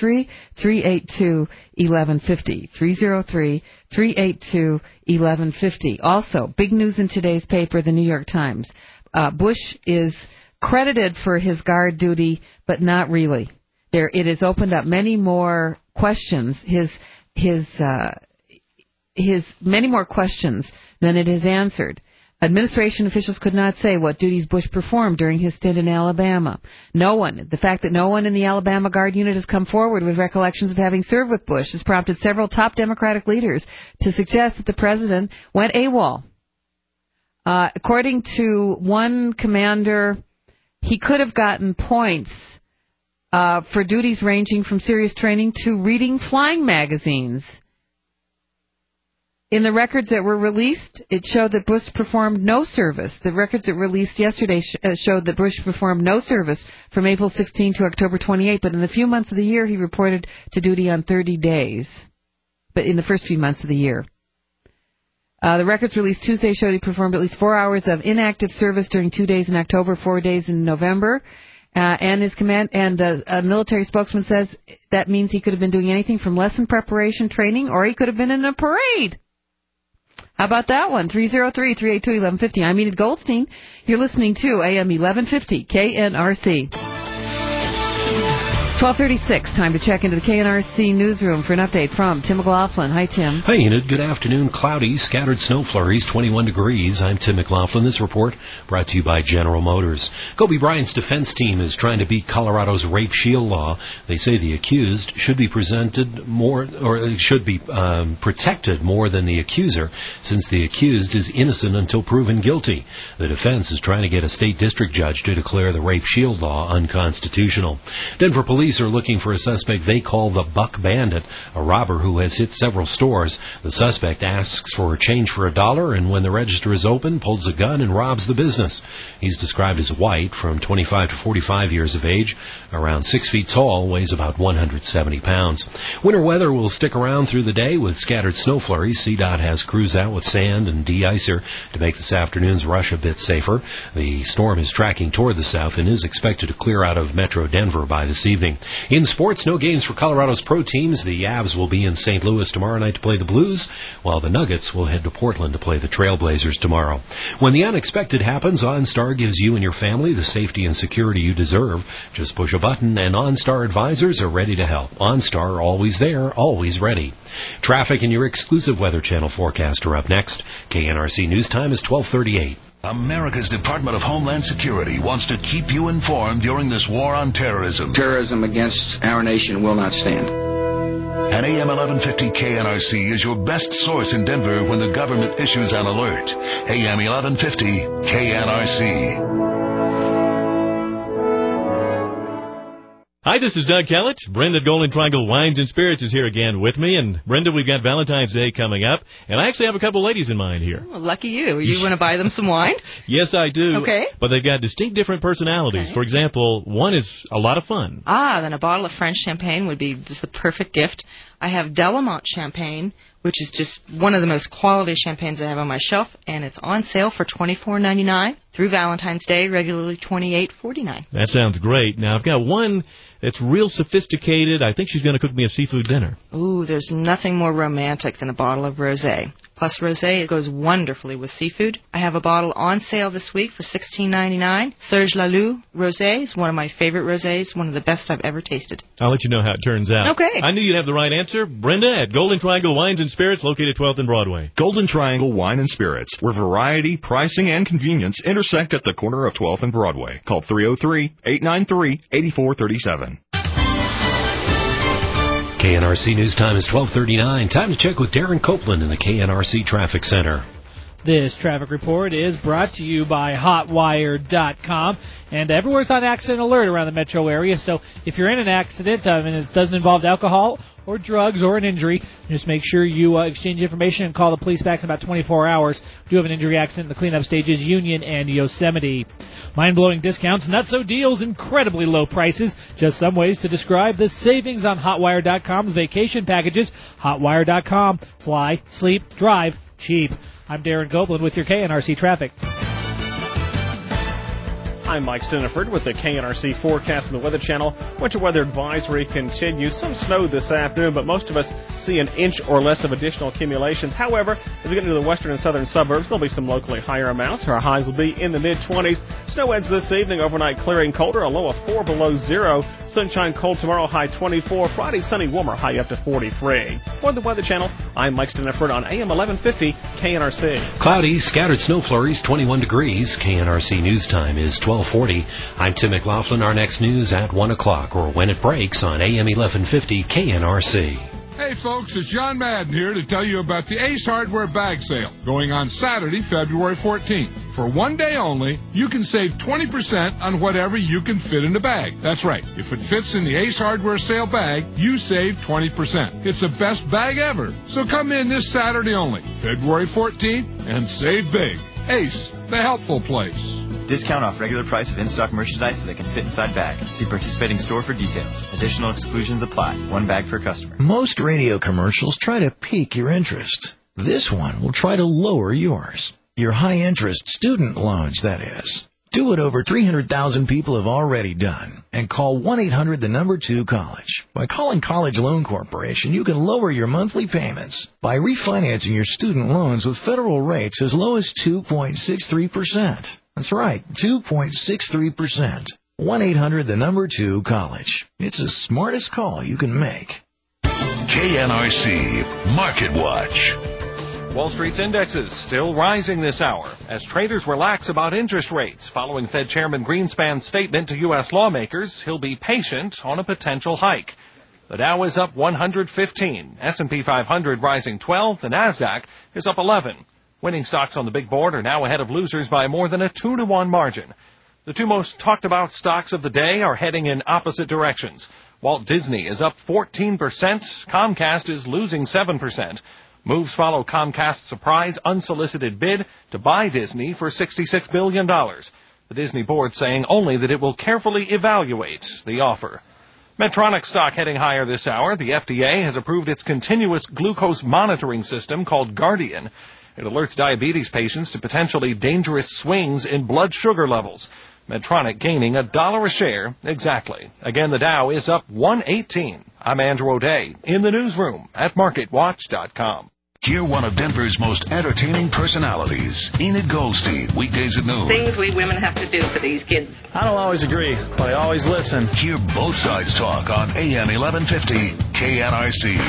Speaker 10: 303-382-1150. 303-382-1150. Also, big news in today's paper, the New York Times. Bush is credited for his guard duty, but not really. It has opened up many more questions. His many more questions than it has answered. Administration officials could not say what duties Bush performed during his stint in Alabama. The fact that no one in the Alabama Guard unit has come forward with recollections of having served with Bush has prompted several top Democratic leaders to suggest that the president went AWOL. According to one commander, he could have gotten points for duties ranging from serious training to reading flying magazines. In the records that were released, it showed that Bush performed no service. The records that were released yesterday showed that Bush performed no service from April 16 to October 28, but in the few months of the year, he reported to duty on 30 days, but in the first few months of the year. The records released Tuesday showed he performed at least 4 hours of inactive service during 2 days in October, 4 days in November. And his command and a military spokesman says that means he could have been doing anything from lesson preparation, training, or he could have been in a parade. How about that one? 303-382-1150. I'm Enid Goldstein. You're listening to AM 1150 KNRC. 12:36. Time to check into the KNRC newsroom for an update from Tim McLaughlin. Hi, Tim.
Speaker 1: Hi, Enid. Good afternoon. Cloudy, scattered snow flurries, 21 degrees. I'm Tim McLaughlin. This report brought to you by General Motors. Kobe Bryant's defense team is trying to beat Colorado's rape shield law. They say the accused should be protected more than the accuser, since the accused is innocent until proven guilty. The defense is trying to get a state district judge to declare the rape shield law unconstitutional. Denver police are looking for a suspect they call the Buck Bandit, a robber who has hit several stores. The suspect asks for a change for $1, and when the register is open, pulls a gun and robs the business. He's described as white, from 25 to 45 years of age, around 6 feet tall, weighs about 170 pounds. Winter weather will stick around through the day with scattered snow flurries. CDOT has crews out with sand and de-icer to make this afternoon's rush a bit safer. The storm is tracking toward the south and is expected to clear out of Metro Denver by this evening. In sports, no games for Colorado's pro teams. The Avs will be in St. Louis tomorrow night to play the Blues, while the Nuggets will head to Portland to play the Trailblazers tomorrow. When the unexpected happens, OnStar gives you and your family the safety and security you deserve. Just push a button and OnStar advisors are ready to help. OnStar, always there, always ready. Traffic and your exclusive Weather Channel forecast are up next. KNRC News Time is 12:38.
Speaker 3: America's Department of Homeland Security wants to keep you informed during this war on terrorism.
Speaker 2: Terrorism against our nation will not stand.
Speaker 3: And AM 1150 KNRC is your best source in Denver when the government issues an alert. AM 1150 KNRC.
Speaker 22: Hi, this is Doug Kellett. Brenda Golden Triangle Wines and Spirits is here again with me. And Brenda, we've got Valentine's Day coming up, and I actually have a couple ladies in mind here.
Speaker 23: Well, lucky you. You want to buy them some wine?
Speaker 22: Yes, I do.
Speaker 23: Okay.
Speaker 22: But they've got distinct different personalities. Okay. For example, one is a lot of fun.
Speaker 23: Then a bottle of French champagne would be just the perfect gift. I have Delamont champagne, which is just one of the most quality champagnes I have on my shelf, and it's on sale for $24.99 through Valentine's Day, regularly $28.49.
Speaker 22: That sounds great. Now, I've got one that's real sophisticated. I think she's going to cook me a seafood dinner.
Speaker 23: Ooh, there's nothing more romantic than a bottle of rosé. plus rosé. It goes wonderfully with seafood. I have a bottle on sale this week for $16.99. Serge Laloux rosé is one of my favorite rosés, one of the best I've ever tasted.
Speaker 22: I'll let you know how it turns out.
Speaker 23: Okay.
Speaker 22: I knew you'd have the right answer. Brenda at Golden Triangle Wines and Spirits, located 12th and Broadway.
Speaker 4: Golden Triangle Wine and Spirits, where variety, pricing, and convenience intersect at the corner of 12th and Broadway. Call 303-893-8437.
Speaker 1: KNRC News Time is 12:39. Time to check with Darren Copeland in the KNRC Traffic Center.
Speaker 5: This traffic report is brought to you by Hotwire.com. And everywhere's on accident alert around the metro area. So if you're in an accident, and it doesn't involve alcohol or drugs or an injury, just make sure you exchange information and call the police back in about 24 hours. We do have an injury accident in the cleanup stages, Union and Yosemite. Mind-blowing discounts, not-so deals, incredibly low prices. Just some ways to describe the savings on Hotwire.com's vacation packages. Hotwire.com. Fly, sleep, drive, cheap. I'm Darren Copeland with your KNRC traffic.
Speaker 8: I'm Mike Stiniford with the KNRC forecast and the Weather Channel. Winter weather advisory continues. Some snow this afternoon, but most of us see an inch or less of additional accumulations. However, as we get into the western and southern suburbs, there'll be some locally higher amounts. Our highs will be in the mid-20s. Snow ends this evening, overnight clearing colder, a low of 4 below zero. Sunshine cold tomorrow, high 24. Friday sunny, warmer, high up to 43. For the Weather Channel, I'm Mike Stiniford on AM 1150 KNRC.
Speaker 1: Cloudy, scattered snow flurries, 21 degrees. KNRC News Time is 12:40. I'm Tim McLaughlin. Our next news at 1 o'clock or when it breaks on AM 1150 KNRC.
Speaker 24: Hey folks, it's John Madden here to tell you about the Ace Hardware Bag Sale going on Saturday, February 14th. For one day only, you can save 20% on whatever you can fit in a bag. That's right. If it fits in the Ace Hardware sale bag, you save 20%. It's the best bag ever. So come in this Saturday only, February 14th, and save big. Ace, the helpful place.
Speaker 25: Discount off regular price of in-stock merchandise that can fit inside bag. See participating store for details. Additional exclusions apply. One bag per customer.
Speaker 26: Most radio commercials try to pique your interest. This one will try to lower yours. Your high-interest student loans, that is. Do what over 300,000 people have already done and call 1-800-2-COLLEGE. By calling College Loan Corporation, you can lower your monthly payments by refinancing your student loans with federal rates as low as 2.63%. That's right, 2.63%. 1-800-2-COLLEGE. It's the smartest call you can make.
Speaker 3: KNRC Market Watch.
Speaker 27: Wall Street's indexes still rising this hour as traders relax about interest rates following Fed Chairman Greenspan's statement to U.S. lawmakers he'll be patient on a potential hike. The Dow is up 115, S&P 500 rising 12, the Nasdaq is up 11. Winning stocks on the big board are now ahead of losers by more than a 2-to-1 margin. The two most talked about stocks of the day are heading in opposite directions. Walt Disney is up 14%, Comcast is losing 7%. Moves follow Comcast's surprise unsolicited bid to buy Disney for $66 billion. The Disney board saying only that it will carefully evaluate the offer. Medtronic stock heading higher this hour. The FDA has approved its continuous glucose monitoring system called Guardian. It alerts diabetes patients to potentially dangerous swings in blood sugar levels. Medtronic gaining $1 a share exactly. Again, the Dow is up 118. I'm Andrew O'Day in the newsroom at MarketWatch.com.
Speaker 3: Hear one of Denver's most entertaining personalities, Enid Goldstein, weekdays at noon.
Speaker 28: Things we women have to do for these kids.
Speaker 29: I don't always agree, but I always listen.
Speaker 3: Hear both sides talk on AM 1150 KNRC.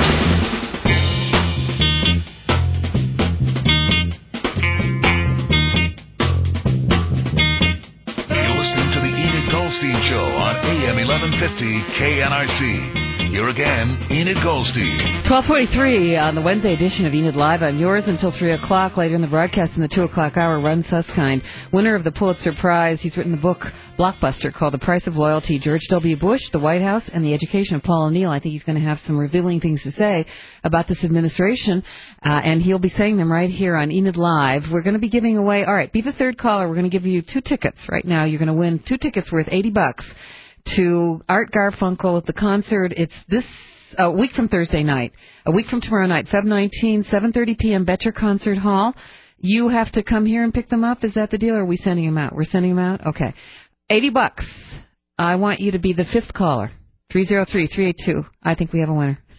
Speaker 3: Show on AM 1150 KNRC. Here again, Enid Goldstein.
Speaker 10: 12:43 on the Wednesday edition of Enid Live. I'm yours until 3 o'clock. Later in the broadcast in the 2 o'clock hour, Ron Suskind, winner of the Pulitzer Prize. He's written the book Blockbuster called The Price of Loyalty, George W. Bush, the White House, and the Education of Paul O'Neill. I think he's going to have some revealing things to say about this administration, and he'll be saying them right here on Enid Live. We're going to be giving away, all right, be the third caller. We're going to give you 2 tickets right now. You're going to win 2 tickets worth $80 to Art Garfunkel at the concert. It's this week from Thursday night, a week from tomorrow night, Feb 19, 7:30 p.m., Betcher Concert Hall. You have to come here and pick them up. Is that the deal, or are we sending them out? We're sending them out? Okay. $80. I want you to be the 5th caller. 303-382. I think we have a winner.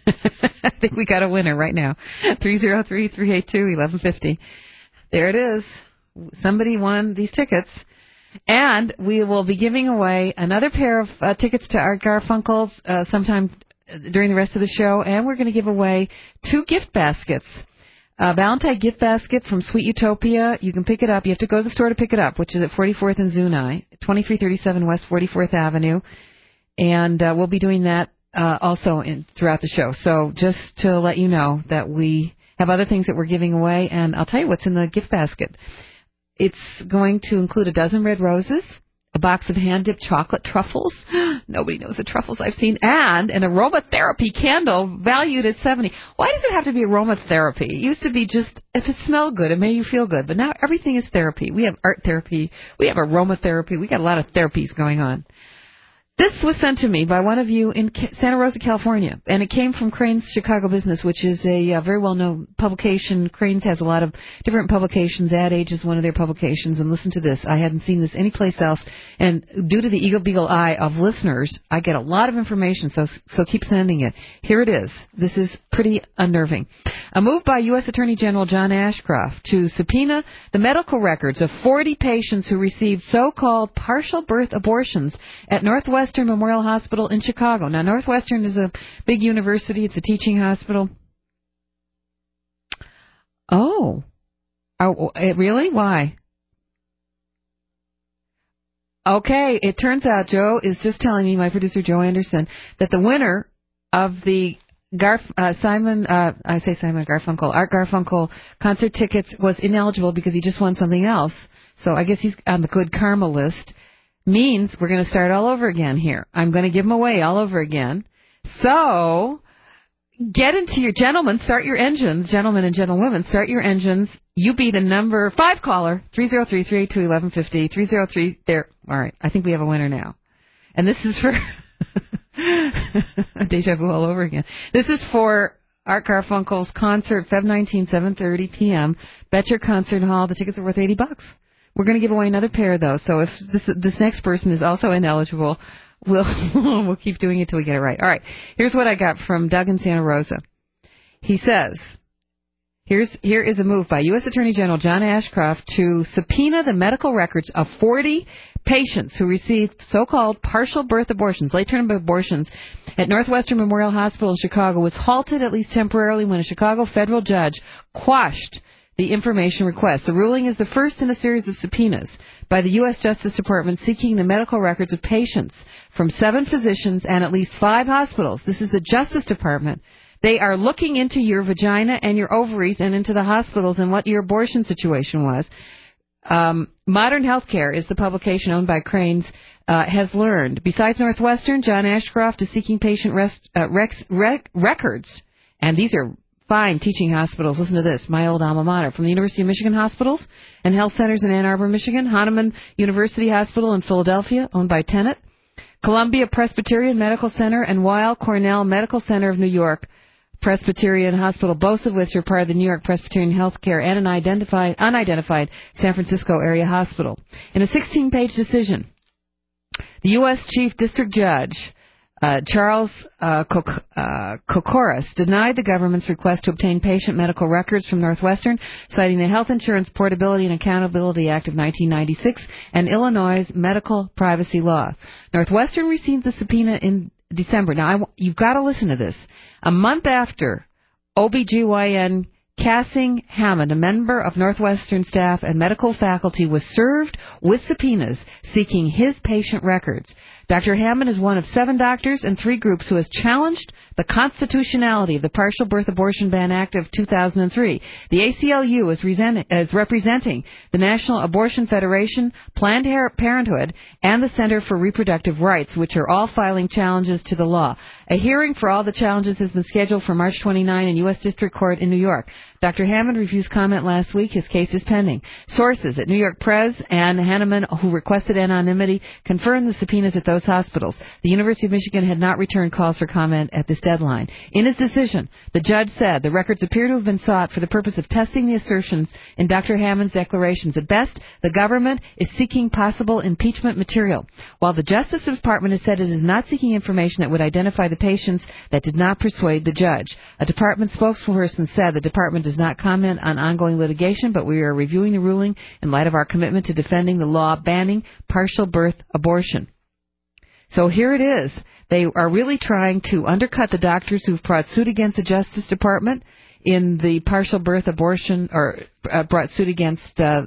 Speaker 10: I think we got a winner right now. 303-382-1150. There it is. Somebody won these tickets. And we will be giving away another pair of tickets to Art Garfunkel's sometime during the rest of the show. And we're going to give away 2 gift baskets. Valentine gift basket from Sweet Utopia. You can pick it up. You have to go to the store to pick it up, which is at 44th and Zuni, 2337 West 44th Avenue. And we'll be doing that also throughout the show. So just to let you know that we have other things that we're giving away, and I'll tell you what's in the gift basket. It's going to include a dozen red roses, a box of hand-dipped chocolate truffles. Nobody knows the truffles I've seen. And an aromatherapy candle valued at $70. Why does it have to be aromatherapy? It used to be just, if it smelled good, it made you feel good. But now everything is therapy. We have art therapy. We have aromatherapy. We got a lot of therapies going on. This was sent to me by one of you in Santa Rosa, California, and it came from Crane's Chicago Business, which is a very well-known publication. Crane's has a lot of different publications. Ad Age is one of their publications, and listen to this. I hadn't seen this anyplace else, and due to the Eagle Beagle eye of listeners, I get a lot of information, so keep sending it. Here it is. This is pretty unnerving. A move by U.S. Attorney General John Ashcroft to subpoena the medical records of 40 patients who received so-called partial birth abortions at Northwestern Memorial Hospital in Chicago. Now, Northwestern is a big university. It's a teaching hospital. Oh, really? Why? Okay, it turns out Joe is just telling me, my producer Joe Anderson, that the winner of the Art Garfunkel concert tickets was ineligible because he just won something else. So I guess he's on the good karma list. Means we're going to start all over again here. I'm going to give them away all over again. So get into your gentlemen, start your engines, gentlemen and gentlewomen, start your engines. You be the number 5 caller, 303-382-1150, 303, there. All right, I think we have a winner now. And this is for deja vu all over again. This is for Art Garfunkel's concert, Feb 19, 7:30 p.m. Betcher Concert Hall. The tickets are worth $80. We're going to give away another pair, though, so if this next person is also ineligible, we'll keep doing it till we get it right. All right, here's what I got from Doug in Santa Rosa. He says, here is a move by U.S. Attorney General John Ashcroft to subpoena the medical records of 40 patients who received so-called partial birth abortions, late-term abortions, at Northwestern Memorial Hospital in Chicago, was halted at least temporarily when a Chicago federal judge quashed the information request. The ruling is the first in a series of subpoenas by the U.S. Justice Department seeking the medical records of patients from 7 physicians and at least 5 hospitals. This is the Justice Department. They are looking into your vagina and your ovaries and into the hospitals and what your abortion situation was. Modern Healthcare is the publication owned by Crane's, has learned. Besides Northwestern, John Ashcroft is seeking patient records, and these are fine teaching hospitals. Listen to this. My old alma mater. From the University of Michigan Hospitals and Health Centers in Ann Arbor, Michigan. Hahnemann University Hospital in Philadelphia, owned by Tenet. Columbia Presbyterian Medical Center and Weill Cornell Medical Center of New York Presbyterian Hospital, both of which are part of the New York Presbyterian Healthcare, and an unidentified San Francisco area hospital. In a 16-page decision, the U.S. Chief District Judge Charles Kokoris denied the government's request to obtain patient medical records from Northwestern, citing the Health Insurance Portability and Accountability Act of 1996 and Illinois' medical privacy law. Northwestern received the subpoena in December. Now, you've got to listen to this. A month after OBGYN Cassing Hammond, a member of Northwestern staff and medical faculty, was served with subpoenas seeking his patient records. Dr. Hammond is one of 7 doctors and 3 groups who has challenged the constitutionality of the Partial Birth Abortion Ban Act of 2003. The ACLU is representing the National Abortion Federation, Planned Parenthood, and the Center for Reproductive Rights, which are all filing challenges to the law. A hearing for all the challenges has been scheduled for March 29 in U.S. District Court in New York. Dr. Hammond refused comment last week. His case is pending. Sources at New York Press and Hanneman, who requested anonymity, confirmed the subpoenas at those hospitals. The University of Michigan had not returned calls for comment at this deadline. In his decision, the judge said the records appear to have been sought for the purpose of testing the assertions in Dr. Hammond's declarations. At best, the government is seeking possible impeachment material, while the Justice Department has said it is not seeking information that would identify the patients that did not persuade the judge. A department spokesperson said the department does not comment on ongoing litigation, but we are reviewing the ruling in light of our commitment to defending the law banning partial birth abortion. So here it is. They are really trying to undercut the doctors who've brought suit against the Justice Department in the partial birth abortion, or brought suit against the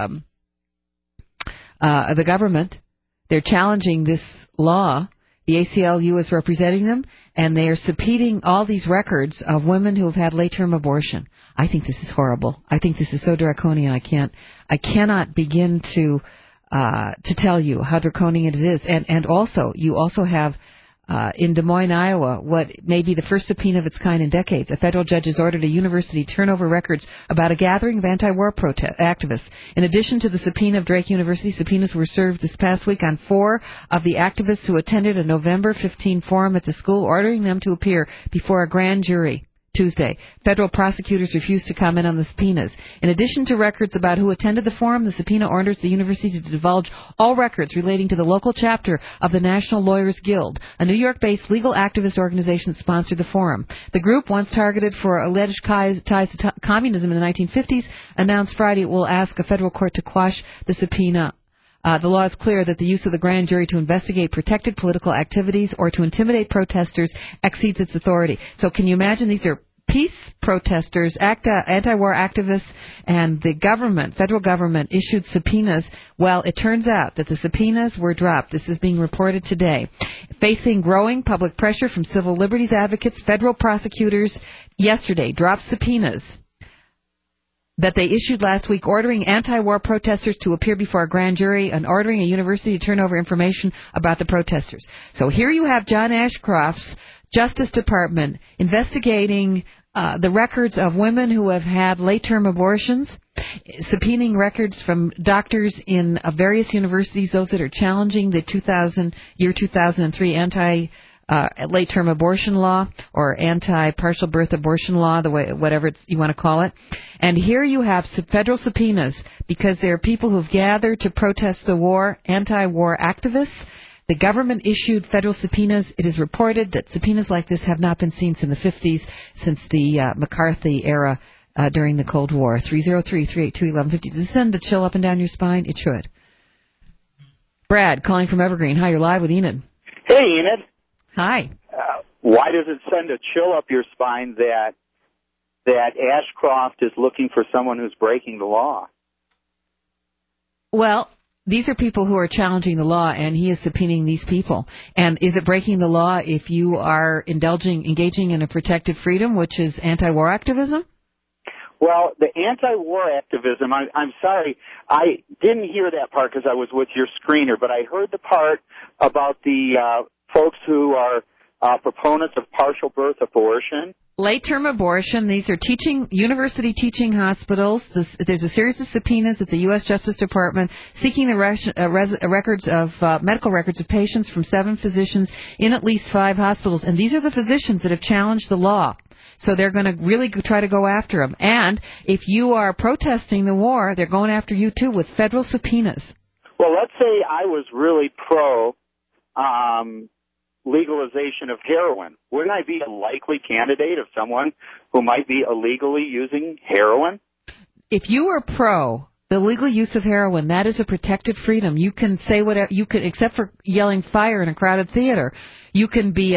Speaker 10: government. They're challenging this law. The ACLU is representing them, and they are subpoenaing all these records of women who have had late-term abortion. I think this is horrible. I think this is so draconian. I cannot begin to tell you how draconian it is. And also, you also have in Des Moines, Iowa, what may be the first subpoena of its kind in decades. A federal judge has ordered a university to turn over records about a gathering of anti-war activists. In addition to the subpoena of Drake University, subpoenas were served this past week on 4 of the activists who attended a November 15 forum at the school, ordering them to appear before a grand jury Tuesday. Federal prosecutors refused to comment on the subpoenas. In addition to records about who attended the forum, the subpoena orders the university to divulge all records relating to the local chapter of the National Lawyers Guild, a New York-based legal activist organization that sponsored the forum. The group, once targeted for alleged ties to communism in the 1950s, announced Friday it will ask a federal court to quash the subpoena. The law is clear that the use of the grand jury to investigate protected political activities or to intimidate protesters exceeds its authority. So can you imagine, these are peace protesters, anti-war activists, and the government, federal government, issued subpoenas. Well, it turns out that the subpoenas were dropped. This is being reported today. Facing growing public pressure from civil liberties advocates, federal prosecutors yesterday dropped subpoenas that they issued last week, ordering anti-war protesters to appear before a grand jury and ordering a university to turn over information about the protesters. So here you have John Ashcroft's Justice Department investigating the records of women who have had late-term abortions, subpoenaing records from doctors in various universities, those that are challenging the 2003 anti-late-term abortion law, or anti-partial birth abortion law, whatever you want to call it. And here you have federal subpoenas because there are people who have gathered to protest the war, anti-war activists. The government issued federal subpoenas. It is reported that subpoenas like this have not been seen since the 50s, since the McCarthy era during the Cold War. 303-382-1150. Does this send a chill up and down your spine? It should. Brad, calling from Evergreen. Hi, you're live with Enid.
Speaker 6: Hey, Enid.
Speaker 10: Hi.
Speaker 6: Why does it send a chill up your spine that Ashcroft is looking for someone who's breaking the law?
Speaker 10: Well, these are people who are challenging the law, and he is subpoenaing these people. And is it breaking the law if you are engaging in a protected freedom, which is anti-war activism?
Speaker 6: Well, the anti-war activism, I'm sorry, I didn't hear that part because I was with your screener, but I heard the part about the folks who are proponents of partial birth abortion.
Speaker 10: Late-term abortion, these are university teaching hospitals. There's a series of subpoenas at the U.S. Justice Department seeking the medical records of patients from 7 physicians in at least 5 hospitals. And these are the physicians that have challenged the law. So they're going to really try to go after them. And if you are protesting the war, they're going after you, too, with federal subpoenas.
Speaker 6: Well, let's say I was really pro legalization of heroin. Wouldn't I be a likely candidate of someone who might be illegally using heroin?
Speaker 10: If you are pro the legal use of heroin, that is a protected freedom. You can say whatever you can, except for yelling fire in a crowded theater. You can be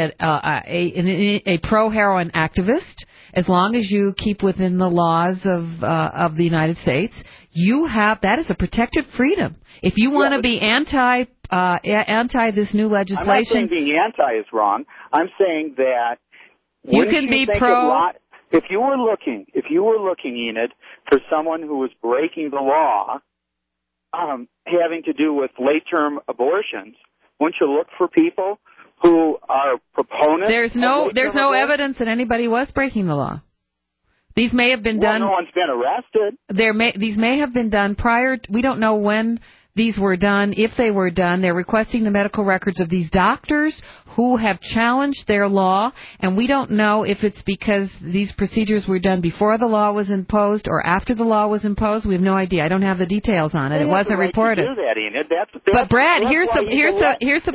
Speaker 10: a pro-heroin activist as long as you keep within the laws of the United States. That is a protected freedom. If you want to be anti this new legislation,
Speaker 6: I'm not saying being anti is wrong. I'm saying that
Speaker 10: you can be pro.
Speaker 6: If you were looking, Enid, for someone who was breaking the law, having to do with late-term abortions, wouldn't you look for people who are proponents?
Speaker 10: There's no evidence that anybody was breaking the law. These may have been done.
Speaker 6: No one's been arrested.
Speaker 10: These may have been done prior. We don't know when these were done, if they were done. They're requesting the medical records of these doctors who have challenged their law, and we don't know if it's because these procedures were done before the law was imposed or after the law was imposed. We have no idea. I don't have the details on it. It wasn't reported.
Speaker 6: To do that, Enid.
Speaker 10: But Brad, here's the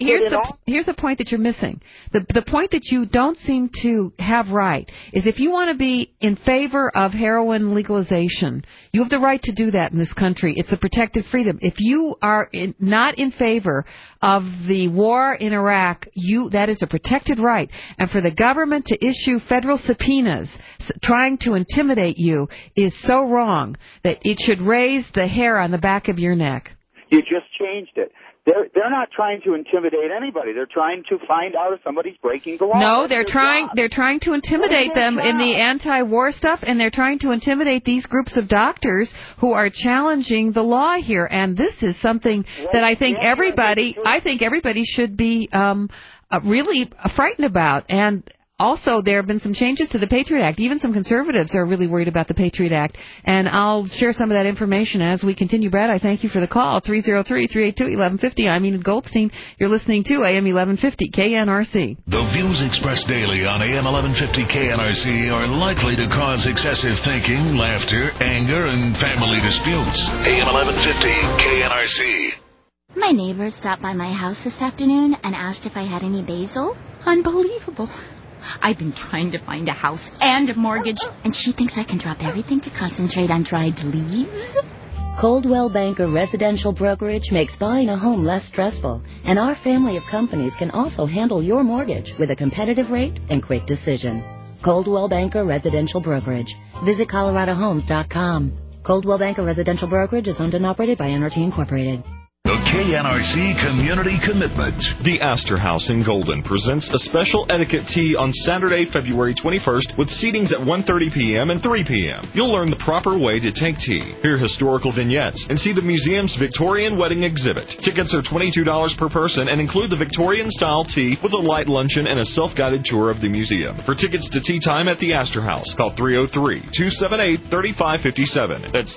Speaker 10: point that you're missing. The point that you don't seem to have right is if you want to be in favor of heroin legalization, you have the right to do that in this country. It's a protected freedom. If you are not in favor of the war in Iraq, that is a protected right. And for the government to issue federal subpoenas trying to intimidate you is so wrong that it should raise the hair on the back of your neck.
Speaker 6: You just changed it. They're not trying to intimidate anybody. They're trying to find out if somebody's breaking the law.
Speaker 10: No, they're trying to intimidate them in the anti-war stuff, and they're trying to intimidate these groups of doctors who are challenging the law here. And this is something that I think everybody should be really frightened about. And also, there have been some changes to the Patriot Act. Even some conservatives are really worried about the Patriot Act. And I'll share some of that information as we continue. Brad, I thank you for the call. 303-382-1150. I'm Enid Goldstein. You're listening to AM 1150 KNRC.
Speaker 3: The views expressed daily on AM 1150 KNRC are likely to cause excessive thinking, laughter, anger, and family disputes. AM 1150 KNRC.
Speaker 7: My neighbor stopped by my house this afternoon and asked if I had any basil. Unbelievable. I've been trying to find a house and a mortgage, and she thinks I can drop everything to concentrate on dried leaves?
Speaker 9: Coldwell Banker Residential Brokerage makes buying a home less stressful, and our family of companies can also handle your mortgage with a competitive rate and quick decision. Coldwell Banker Residential Brokerage. Visit ColoradoHomes.com. Coldwell Banker Residential Brokerage is owned and operated by NRT Incorporated.
Speaker 3: The KNRC Community Commitment.
Speaker 4: The Astor House in Golden presents a special etiquette tea on Saturday, February 21st with seatings at 1:30 p.m. and 3 p.m. You'll learn the proper way to take tea, hear historical vignettes, and see the museum's Victorian wedding exhibit. Tickets are $22 per person and include the Victorian-style tea with a light luncheon and a self-guided tour of the museum. For tickets to tea time at the Astor House, call 303-278-3557. That's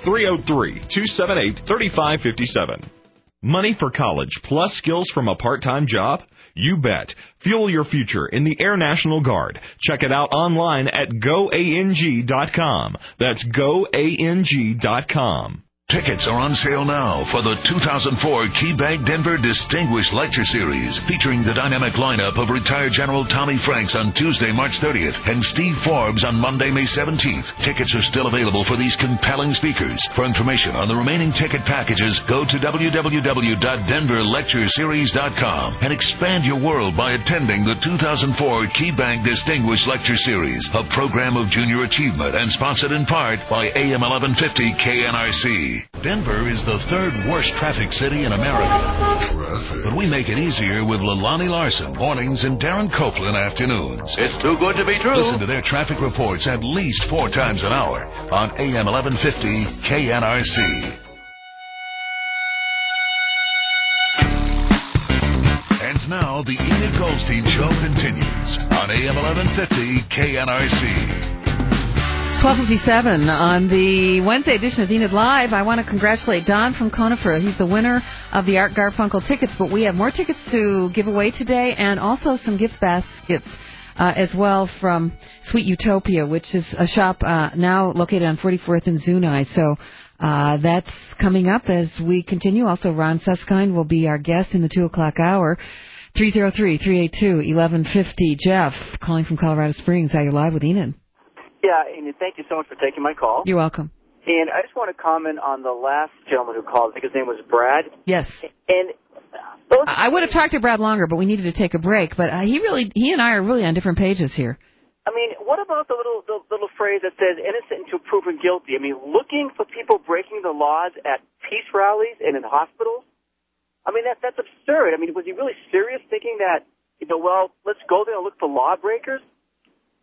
Speaker 4: 303-278-3557. Money for college plus skills from a part-time job? You bet. Fuel your future in the Air National Guard. Check it out online at goang.com. That's goang.com.
Speaker 3: Tickets are on sale now for the 2004 KeyBank Denver Distinguished Lecture Series, featuring the dynamic lineup of retired General Tommy Franks on Tuesday, March 30th, and Steve Forbes on Monday, May 17th. Tickets are still available for these compelling speakers. For information on the remaining ticket packages, go to www.denverlectureseries.com and expand your world by attending the 2004 KeyBank Distinguished Lecture Series, a program of junior achievement and sponsored in part by AM 1150 KNRC. Denver is the third worst traffic city in America. But we make it easier with Leilani Larson mornings and Darren Copeland afternoons.
Speaker 11: It's too good to be true.
Speaker 3: Listen to their traffic reports at least 4 times an hour on AM 1150 KNRC. And now the Enid Goldstein Show continues on AM 1150 KNRC.
Speaker 10: 12:57 on the Wednesday edition of Enid Live. I want to congratulate Don from Conifer. He's the winner of the Art Garfunkel tickets, but we have more tickets to give away today and also some gift baskets as well from Sweet Utopia, which is a shop now located on 44th and Zuni. So that's coming up as we continue. Also, Ron Suskind will be our guest in the 2 o'clock hour. 303-382-1150. Jeff, calling from Colorado Springs. How you live with Enid?
Speaker 12: Yeah, and thank you so much for taking my call.
Speaker 10: You're welcome.
Speaker 12: And I just want to comment on the last gentleman who called. I think his name was Brad.
Speaker 10: Yes.
Speaker 12: And
Speaker 10: I would have talked to Brad longer, but we needed to take a break. But he and I are really on different pages here.
Speaker 12: I mean, what about the little phrase that says innocent until proven guilty? I mean, looking for people breaking the laws at peace rallies and in hospitals? I mean, that's absurd. I mean, was he really serious thinking that, well, let's go there and look for lawbreakers?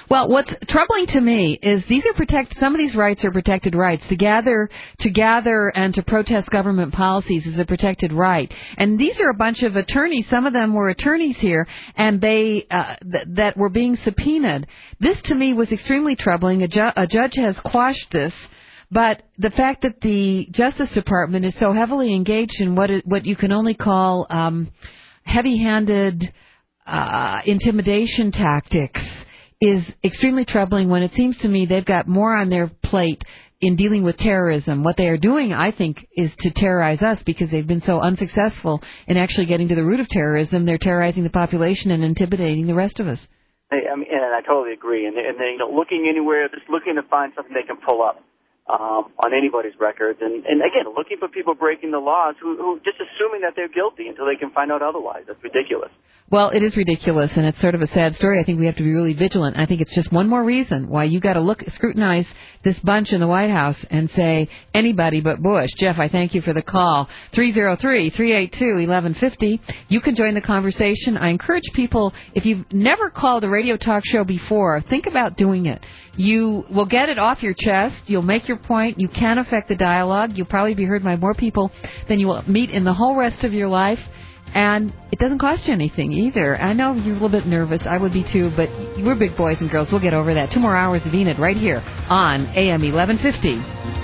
Speaker 10: Well, what's troubling to me is some of these rights are protected rights. To gather and to protest government policies is a protected right. And these are a bunch of attorneys. Some of them were attorneys here, and they that were being subpoenaed. This, to me, was extremely troubling. A judge has quashed this. But the fact that the Justice Department is so heavily engaged in what you can only call heavy-handed intimidation tactics is extremely troubling when it seems to me they've got more on their plate in dealing with terrorism. What they are doing, I think, is to terrorize us because they've been so unsuccessful in actually getting to the root of terrorism. They're terrorizing the population and intimidating the rest of us.
Speaker 12: I mean, and I totally agree. And they, looking anywhere, just looking to find something they can pull up on anybody's records. And again, looking for people breaking the laws who just assuming that they're guilty until they can find out otherwise. That's ridiculous.
Speaker 10: Well, it is ridiculous, and it's sort of a sad story. I think we have to be really vigilant. I think it's just one more reason why you got to scrutinize this bunch in the White House and say anybody but Bush. Jeff, I thank you for the call. 303-382-1150. You can join the conversation. I encourage people, if you've never called a radio talk show before, think about doing it. You will get it off your chest. You'll make your point. You can affect the dialogue. You'll probably be heard by more people than you will meet in the whole rest of your life. And it doesn't cost you anything either. I know you're a little bit nervous. I would be too, but we're big boys and girls. We'll get over that. 2 more hours of Enid right here on AM 1150.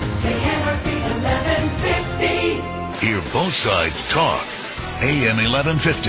Speaker 3: Hear both sides talk. AM 1150,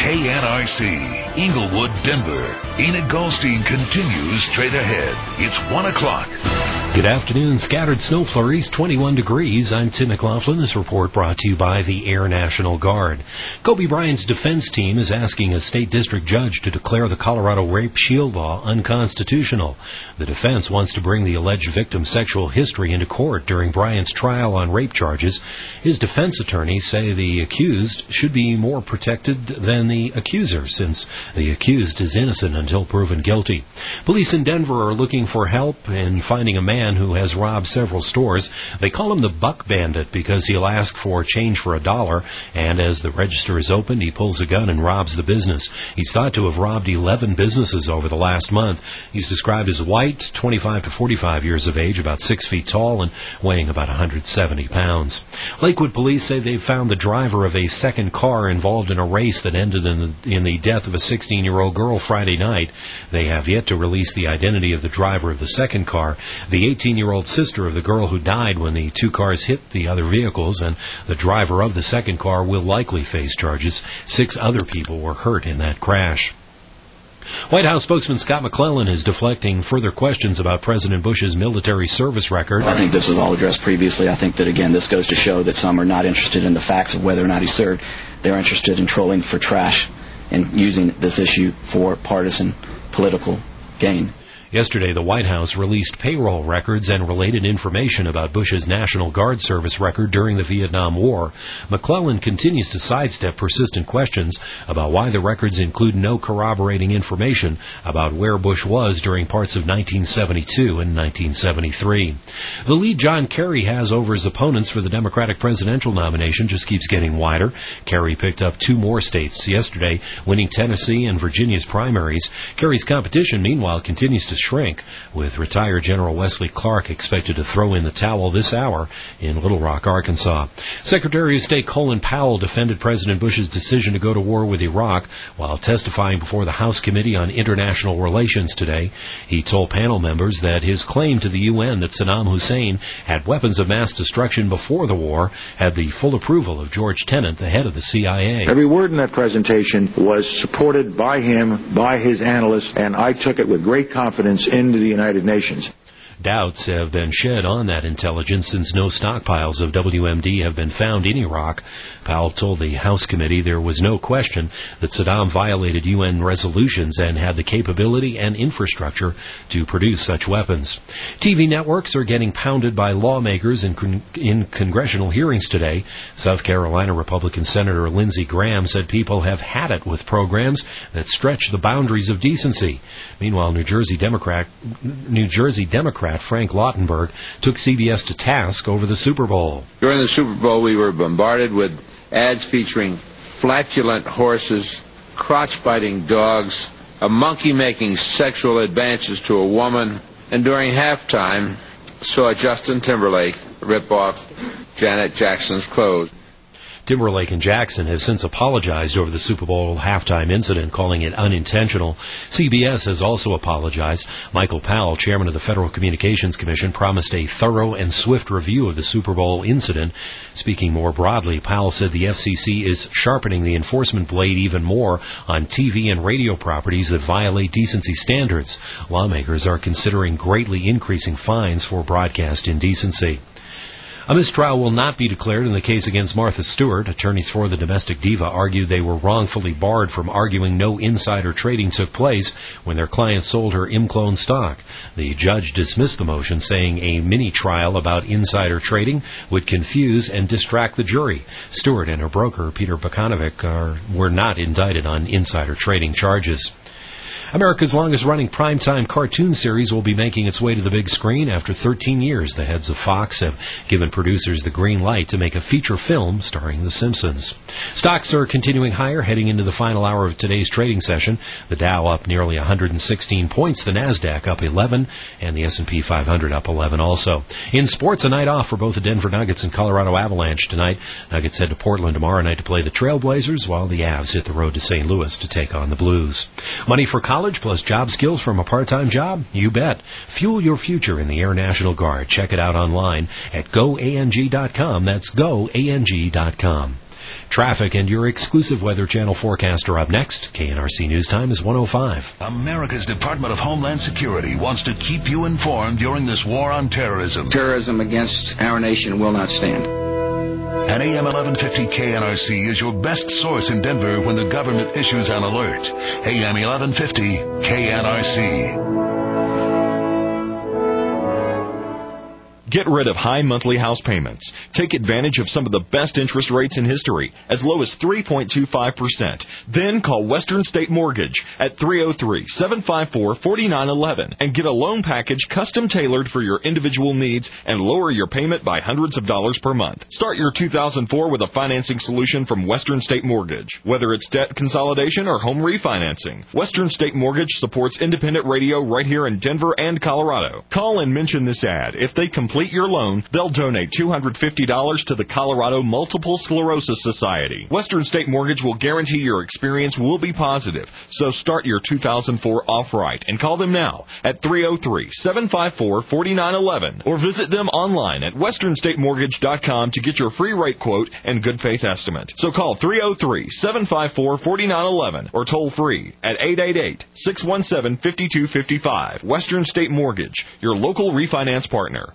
Speaker 3: KNRC, Inglewood, Denver. Enid Goldstein continues straight ahead. It's 1 o'clock.
Speaker 1: Good afternoon. Scattered snow flurries, 21 degrees. I'm Tim McLaughlin. This report brought to you by the Air National Guard. Kobe Bryant's defense team is asking a state district judge to declare the Colorado Rape Shield Law unconstitutional. The defense wants to bring the alleged victim's sexual history into court during Bryant's trial on rape charges. His defense attorneys say the accused should be more protected than the accuser, since the accused is innocent until proven guilty. Police in Denver are looking for help in finding a man who has robbed several stores. They call him the Buck Bandit because he'll ask for change for $1, and as the register is opened, he pulls a gun and robs the business. He's thought to have robbed 11 businesses over the last month. He's described as white, 25 to 45 years of age, about 6 feet tall, and weighing about 170 pounds. Lakewood police say they've found the driver of a second car involved in a race that ended in the death of a 16-year-old girl Friday night. They have yet to release the identity of the driver of the second car. The 18-year-old sister of the girl who died when the 2 cars hit the other vehicles, and the driver of the second car will likely face charges. 6 other people were hurt in that crash. White House spokesman Scott McClellan is deflecting further questions about President Bush's military service record.
Speaker 11: I think this was all addressed previously. I think that, again, this goes to show that some are not interested in the facts of whether or not he served. They're interested in trolling for trash and using this issue for partisan political gain.
Speaker 1: Yesterday, the White House released payroll records and related information about Bush's National Guard service record during the Vietnam War. McClellan continues to sidestep persistent questions about why the records include no corroborating information about where Bush was during parts of 1972 and 1973. The lead John Kerry has over his opponents for the Democratic presidential nomination just keeps getting wider. Kerry picked up 2 more states yesterday, winning Tennessee and Virginia's primaries. Kerry's competition, meanwhile, continues to shrink, with retired General Wesley Clark expected to throw in the towel this hour in Little Rock, Arkansas. Secretary of State Colin Powell defended President Bush's decision to go to war with Iraq while testifying before the House Committee on International Relations today. He told panel members that his claim to the UN that Saddam Hussein had weapons of mass destruction before the war had the full approval of George Tenet, the head of the CIA.
Speaker 13: Every word in that presentation was supported by him, by his analysts, and I took it with great confidence into the United Nations.
Speaker 1: Doubts have been shed on that intelligence since no stockpiles of WMD have been found in Iraq. Powell told the House Committee there was no question that Saddam violated UN resolutions and had the capability and infrastructure to produce such weapons. TV networks are getting pounded by lawmakers in congressional hearings today. South Carolina Republican Senator Lindsey Graham said people have had it with programs that stretch the boundaries of decency. Meanwhile, New Jersey Democrat Frank Lautenberg took CBS to task over the Super Bowl.
Speaker 14: During the Super Bowl, we were bombarded with ads featuring flatulent horses, crotch-biting dogs, a monkey making sexual advances to a woman, and during halftime saw Justin Timberlake rip off Janet Jackson's clothes.
Speaker 1: Timberlake and Jackson have since apologized over the Super Bowl halftime incident, calling it unintentional. CBS has also apologized. Michael Powell, chairman of the Federal Communications Commission, promised a thorough and swift review of the Super Bowl incident. Speaking more broadly, Powell said the FCC is sharpening the enforcement blade even more on TV and radio properties that violate decency standards. Lawmakers are considering greatly increasing fines for broadcast indecency. A mistrial will not be declared in the case against Martha Stewart. Attorneys for the domestic diva argued they were wrongfully barred from arguing no insider trading took place when their client sold her ImClone stock. The judge dismissed the motion, saying a mini-trial about insider trading would confuse and distract the jury. Stewart and her broker, Peter Bukanovic, were not indicted on insider trading charges. America's longest-running primetime cartoon series will be making its way to the big screen after 13 years. The heads of Fox have given producers the green light to make a feature film starring The Simpsons. Stocks are continuing higher heading into the final hour of today's trading session. The Dow up nearly 116 points, the Nasdaq up 11, and the S&P 500 up 11 also. In sports, a night off for both the Denver Nuggets and Colorado Avalanche tonight. Nuggets head to Portland tomorrow night to play the Trailblazers, while the Avs hit the road to St. Louis to take on the Blues. Money for college plus job skills from a part-time job? You bet. Fuel your future in the Air National Guard. Check it out online at goang.com. That's goang.com. Traffic and your exclusive Weather Channel forecast are up next. KNRC News Time is 1:05.
Speaker 3: America's Department of Homeland Security wants to keep you informed during this war on terrorism.
Speaker 2: Terrorism against our nation will not stand.
Speaker 3: And AM 1150 KNRC is your best source in Denver when the government issues an alert. AM 1150 KNRC.
Speaker 4: Get rid of high monthly house payments. Take advantage of some of the best interest rates in history, as low as 3.25%. Then call Western State Mortgage at 303-754-4911 and get a loan package custom tailored for your individual needs and lower your payment by hundreds of dollars per month. Start your 2004 with a financing solution from Western State Mortgage. Whether it's debt consolidation or home refinancing, Western State Mortgage supports independent radio right here in Denver and Colorado. Call and mention this ad. If they complete your loan, they'll donate $250 to the Colorado Multiple Sclerosis Society. Western State Mortgage will guarantee your experience will be positive. So start your 2004 off right and call them now at 303-754-4911 or visit them online at westernstatemortgage.com to get your free rate quote and good faith estimate. So call 303-754-4911 or toll free at 888-617-5255. Western State Mortgage, your local refinance partner.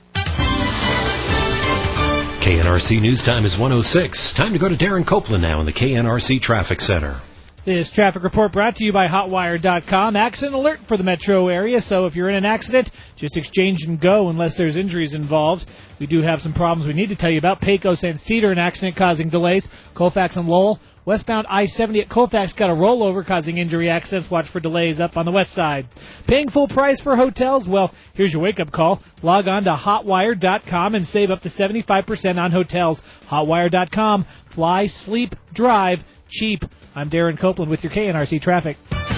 Speaker 1: KNRC News Time is 1:06. Time to go to Darren Copeland now in the KNRC Traffic Center.
Speaker 5: This traffic report brought to you by Hotwire.com. Accident alert for the metro area, so if you're in an accident, just exchange and go unless there's injuries involved. We do have some problems we need to tell you about. Pecos and Cedar, an accident causing delays. Colfax and Lowell. Westbound I-70 at Colfax got a rollover causing injury accidents. Watch for delays up on the west side. Paying full price for hotels? Well, here's your wake-up call. Log on to Hotwire.com and save up to 75% on hotels. Hotwire.com. Fly, sleep, drive, cheap. I'm Darren Copeland with your KNRC traffic.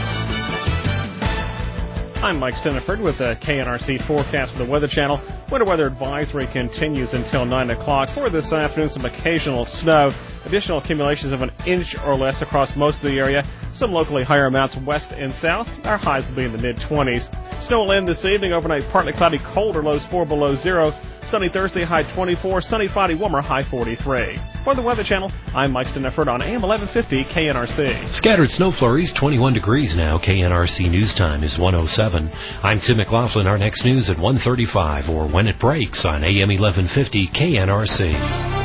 Speaker 8: I'm Mike Steniford with the KNRC forecast of the Weather Channel. Winter weather advisory continues until 9 o'clock. For this afternoon, some occasional snow. Additional accumulations of an inch or less across most of the area. Some locally higher amounts west and south. Our highs will be in the mid-20s. Snow will end this evening. Overnight, partly cloudy, colder, lows 4 below zero. Sunny Thursday, high 24. Sunny Friday, warmer, high 43. For the Weather Channel, I'm Mike Steniford on AM 1150 KNRC.
Speaker 1: Scattered snow flurries, 21 degrees now. KNRC News Time is 1:07. I'm Tim McLaughlin. Our next news at 1:35 or when it breaks on AM 1150 KNRC.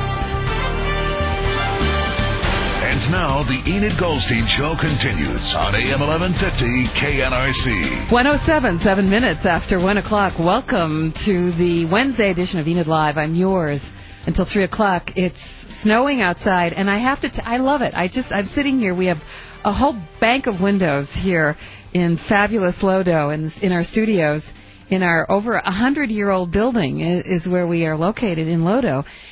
Speaker 3: And now the Enid Goldstein Show continues on AM 1150 KNRC.
Speaker 10: 1:07, 7 minutes after 1 o'clock. Welcome to the Wednesday edition of Enid Live. I'm yours until 3 o'clock. It's snowing outside, and I have to I love it. I'm sitting here. We have a whole bank of windows here in fabulous Lodo in our studios. In our over 100-year-old building is where we are located in Lodo.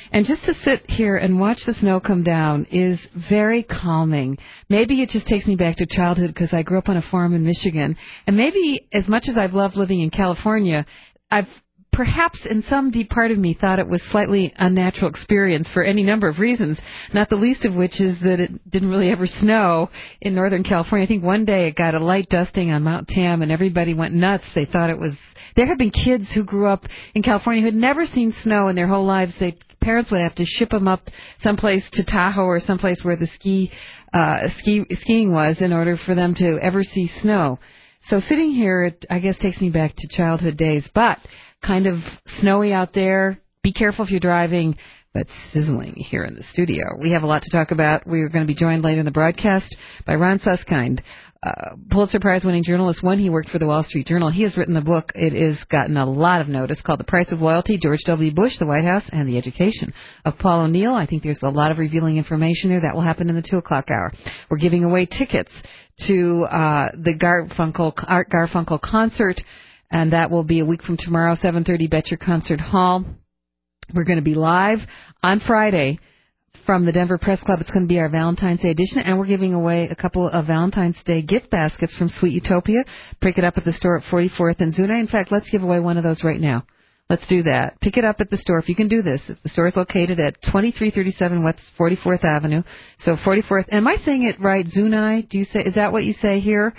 Speaker 10: And just to sit here and watch the snow come down is very calming. Maybe it just takes me back to childhood because I grew up on a farm in Michigan. And maybe as much as I've loved living in California, I've perhaps in some deep part of me thought it was slightly unnatural experience for any number of reasons, not the least of which is that it didn't really ever snow in Northern California. I think one day it got a light dusting on Mount Tam and everybody went nuts. They thought it was... There have been kids who grew up in California who had never seen snow in their whole lives. Parents would have to ship them up someplace to Tahoe or someplace where the skiing was in order for them to ever see snow. So sitting here, it, I guess, takes me back to childhood days, but kind of snowy out there. Be careful if you're driving, but sizzling here in the studio. We have a lot to talk about. We're going to be joined later in the broadcast by Ron Suskind, Pulitzer Prize-winning journalist. When he worked for the Wall Street Journal, he has written a book. It has gotten a lot of notice called The Price of Loyalty, George W. Bush, the White House, and the Education of Paul O'Neill. I think there's a lot of revealing information there. That will happen in the 2 o'clock hour. We're giving away tickets to the Art Garfunkel concert, and that will be a week from tomorrow, 7:30, Betcher Concert Hall. We're going to be live on Friday from the Denver Press Club. It's going to be our Valentine's Day edition, and we're giving away a couple of Valentine's Day gift baskets from Sweet Utopia. Pick it up at the store at 44th and Zuni. In fact, let's give away one of those right now. Let's do that. Pick it up at the store if you can do this. The store is located at 2337 West 44th Avenue. So 44th. Am I saying it right, Zuni? Is that what you say here?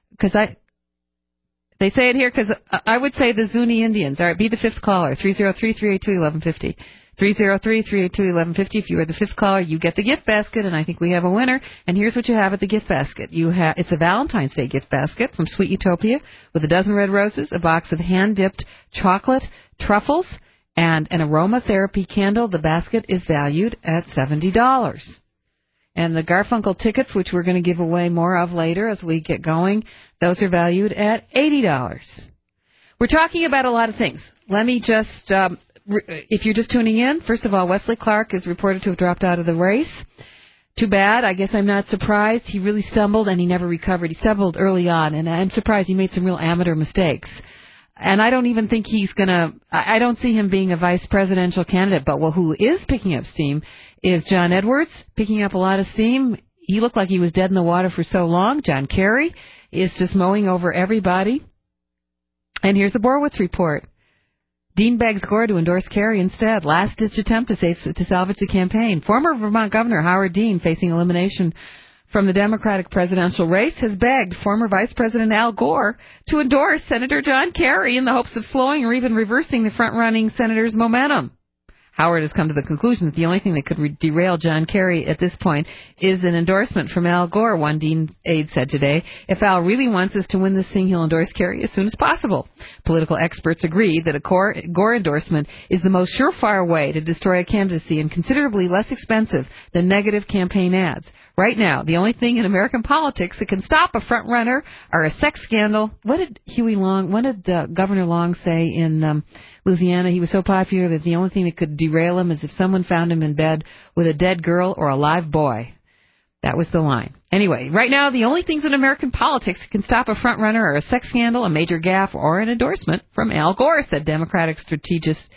Speaker 10: They say it here because I would say the Zuni Indians. All right, be the fifth caller, 303-382-1150. 303-382-1150. If you are the fifth caller, you get the gift basket, and I think we have a winner. And here's what you have at the gift basket. It's a Valentine's Day gift basket from Sweet Utopia with a dozen red roses, a box of hand-dipped chocolate truffles, and an aromatherapy candle. The basket is valued at $70. And the Garfunkel tickets, which we're going to give away more of later as we get going, those are valued at $80. We're talking about a lot of things. Let me just, if you're just tuning in, first of all, Wesley Clark is reported to have dropped out of the race. Too bad. I guess I'm not surprised. He really stumbled and he never recovered. He stumbled early on, and I'm surprised he made some real amateur mistakes. And I don't even think I don't see him being a vice presidential candidate. But who is picking up steam is John Edwards, picking up a lot of steam. He looked like he was dead in the water for so long. John Kerry is just mowing over everybody. And here's the Borowitz report. Dean begs Gore to endorse Kerry instead. Last-ditch attempt to salvage the campaign. Former Vermont Governor Howard Dean, facing elimination from the Democratic presidential race, has begged former Vice President Al Gore to endorse Senator John Kerry in the hopes of slowing or even reversing the front-running senator's momentum. Howard has come to the conclusion that the only thing that could derail John Kerry at this point is an endorsement from Al Gore, one Dean aide said today. If Al really wants us to win this thing, he'll endorse Kerry as soon as possible. Political experts agree that a Gore endorsement is the most surefire way to destroy a candidacy and considerably less expensive than negative campaign ads. Right now, the only thing in American politics that can stop a front-runner are a sex scandal. What did Governor Long say in Louisiana? He was so popular that the only thing that could derail him is if someone found him in bed with a dead girl or a live boy. That was the line. Anyway, right now, the only things in American politics that can stop a front-runner are a sex scandal, a major gaffe, or an endorsement from Al Gore, said Democratic strategist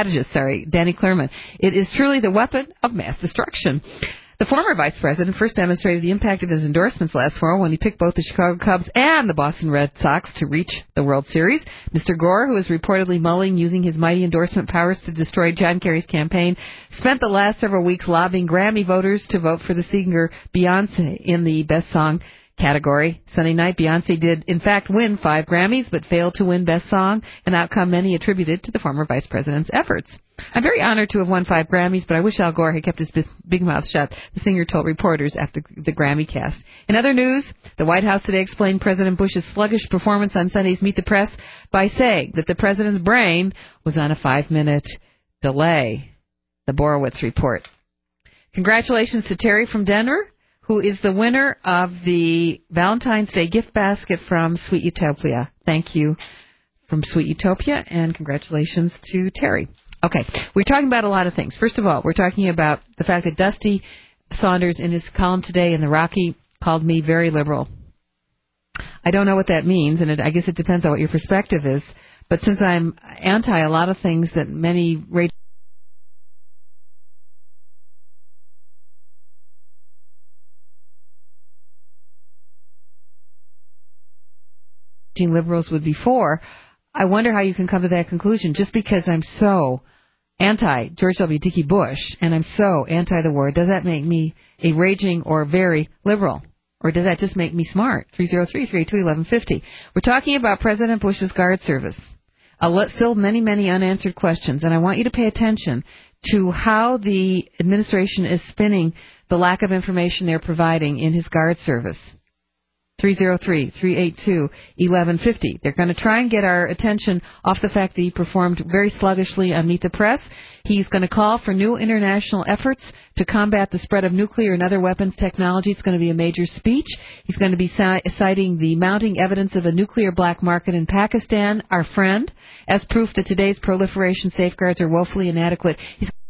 Speaker 10: Danny Clerman. It is truly the weapon of mass destruction. The former vice president first demonstrated the impact of his endorsements last fall when he picked both the Chicago Cubs and the Boston Red Sox to reach the World Series. Mr. Gore, who is reportedly mulling using his mighty endorsement powers to destroy John Kerry's campaign, spent the last several weeks lobbying Grammy voters to vote for the singer Beyoncé in the Best Song category. Sunday night, Beyoncé did, in fact, win 5 Grammys, but failed to win Best Song, an outcome many attributed to the former vice president's efforts. I'm very honored to have won 5 Grammys, but I wish Al Gore had kept his big mouth shut, the singer told reporters after the Grammy cast. In other news, the White House today explained President Bush's sluggish performance on Sunday's Meet the Press by saying that the president's brain was on a 5-minute delay. The Borowitz report. Congratulations to Terry from Denver, who is the winner of the Valentine's Day gift basket from Sweet Utopia. Thank you from Sweet Utopia, and congratulations to Terry. Okay, we're talking about a lot of things. First of all, we're talking about the fact that Dusty Saunders, in his column today in the Rocky, called me very liberal. I don't know what that means, and I guess it depends on what your perspective is. But since I'm anti a lot of things that many liberals would be for. I wonder how you can come to that conclusion. Just because I'm so anti-George W. Dickey Bush and I'm so anti the war, does that make me a raging or very liberal? Or does that just make me smart? 303-382-1150. We're talking about President Bush's Guard Service. Still many, many unanswered questions, and I want you to pay attention to how the administration is spinning the lack of information they're providing in his Guard Service. 303-382-1150. They're going to try and get our attention off the fact that he performed very sluggishly on Meet the Press. He's going to call for new international efforts to combat the spread of nuclear and other weapons technology. It's going to be a major speech. He's going to be citing the mounting evidence of a nuclear black market in Pakistan, our friend, as proof that today's proliferation safeguards are woefully inadequate. He's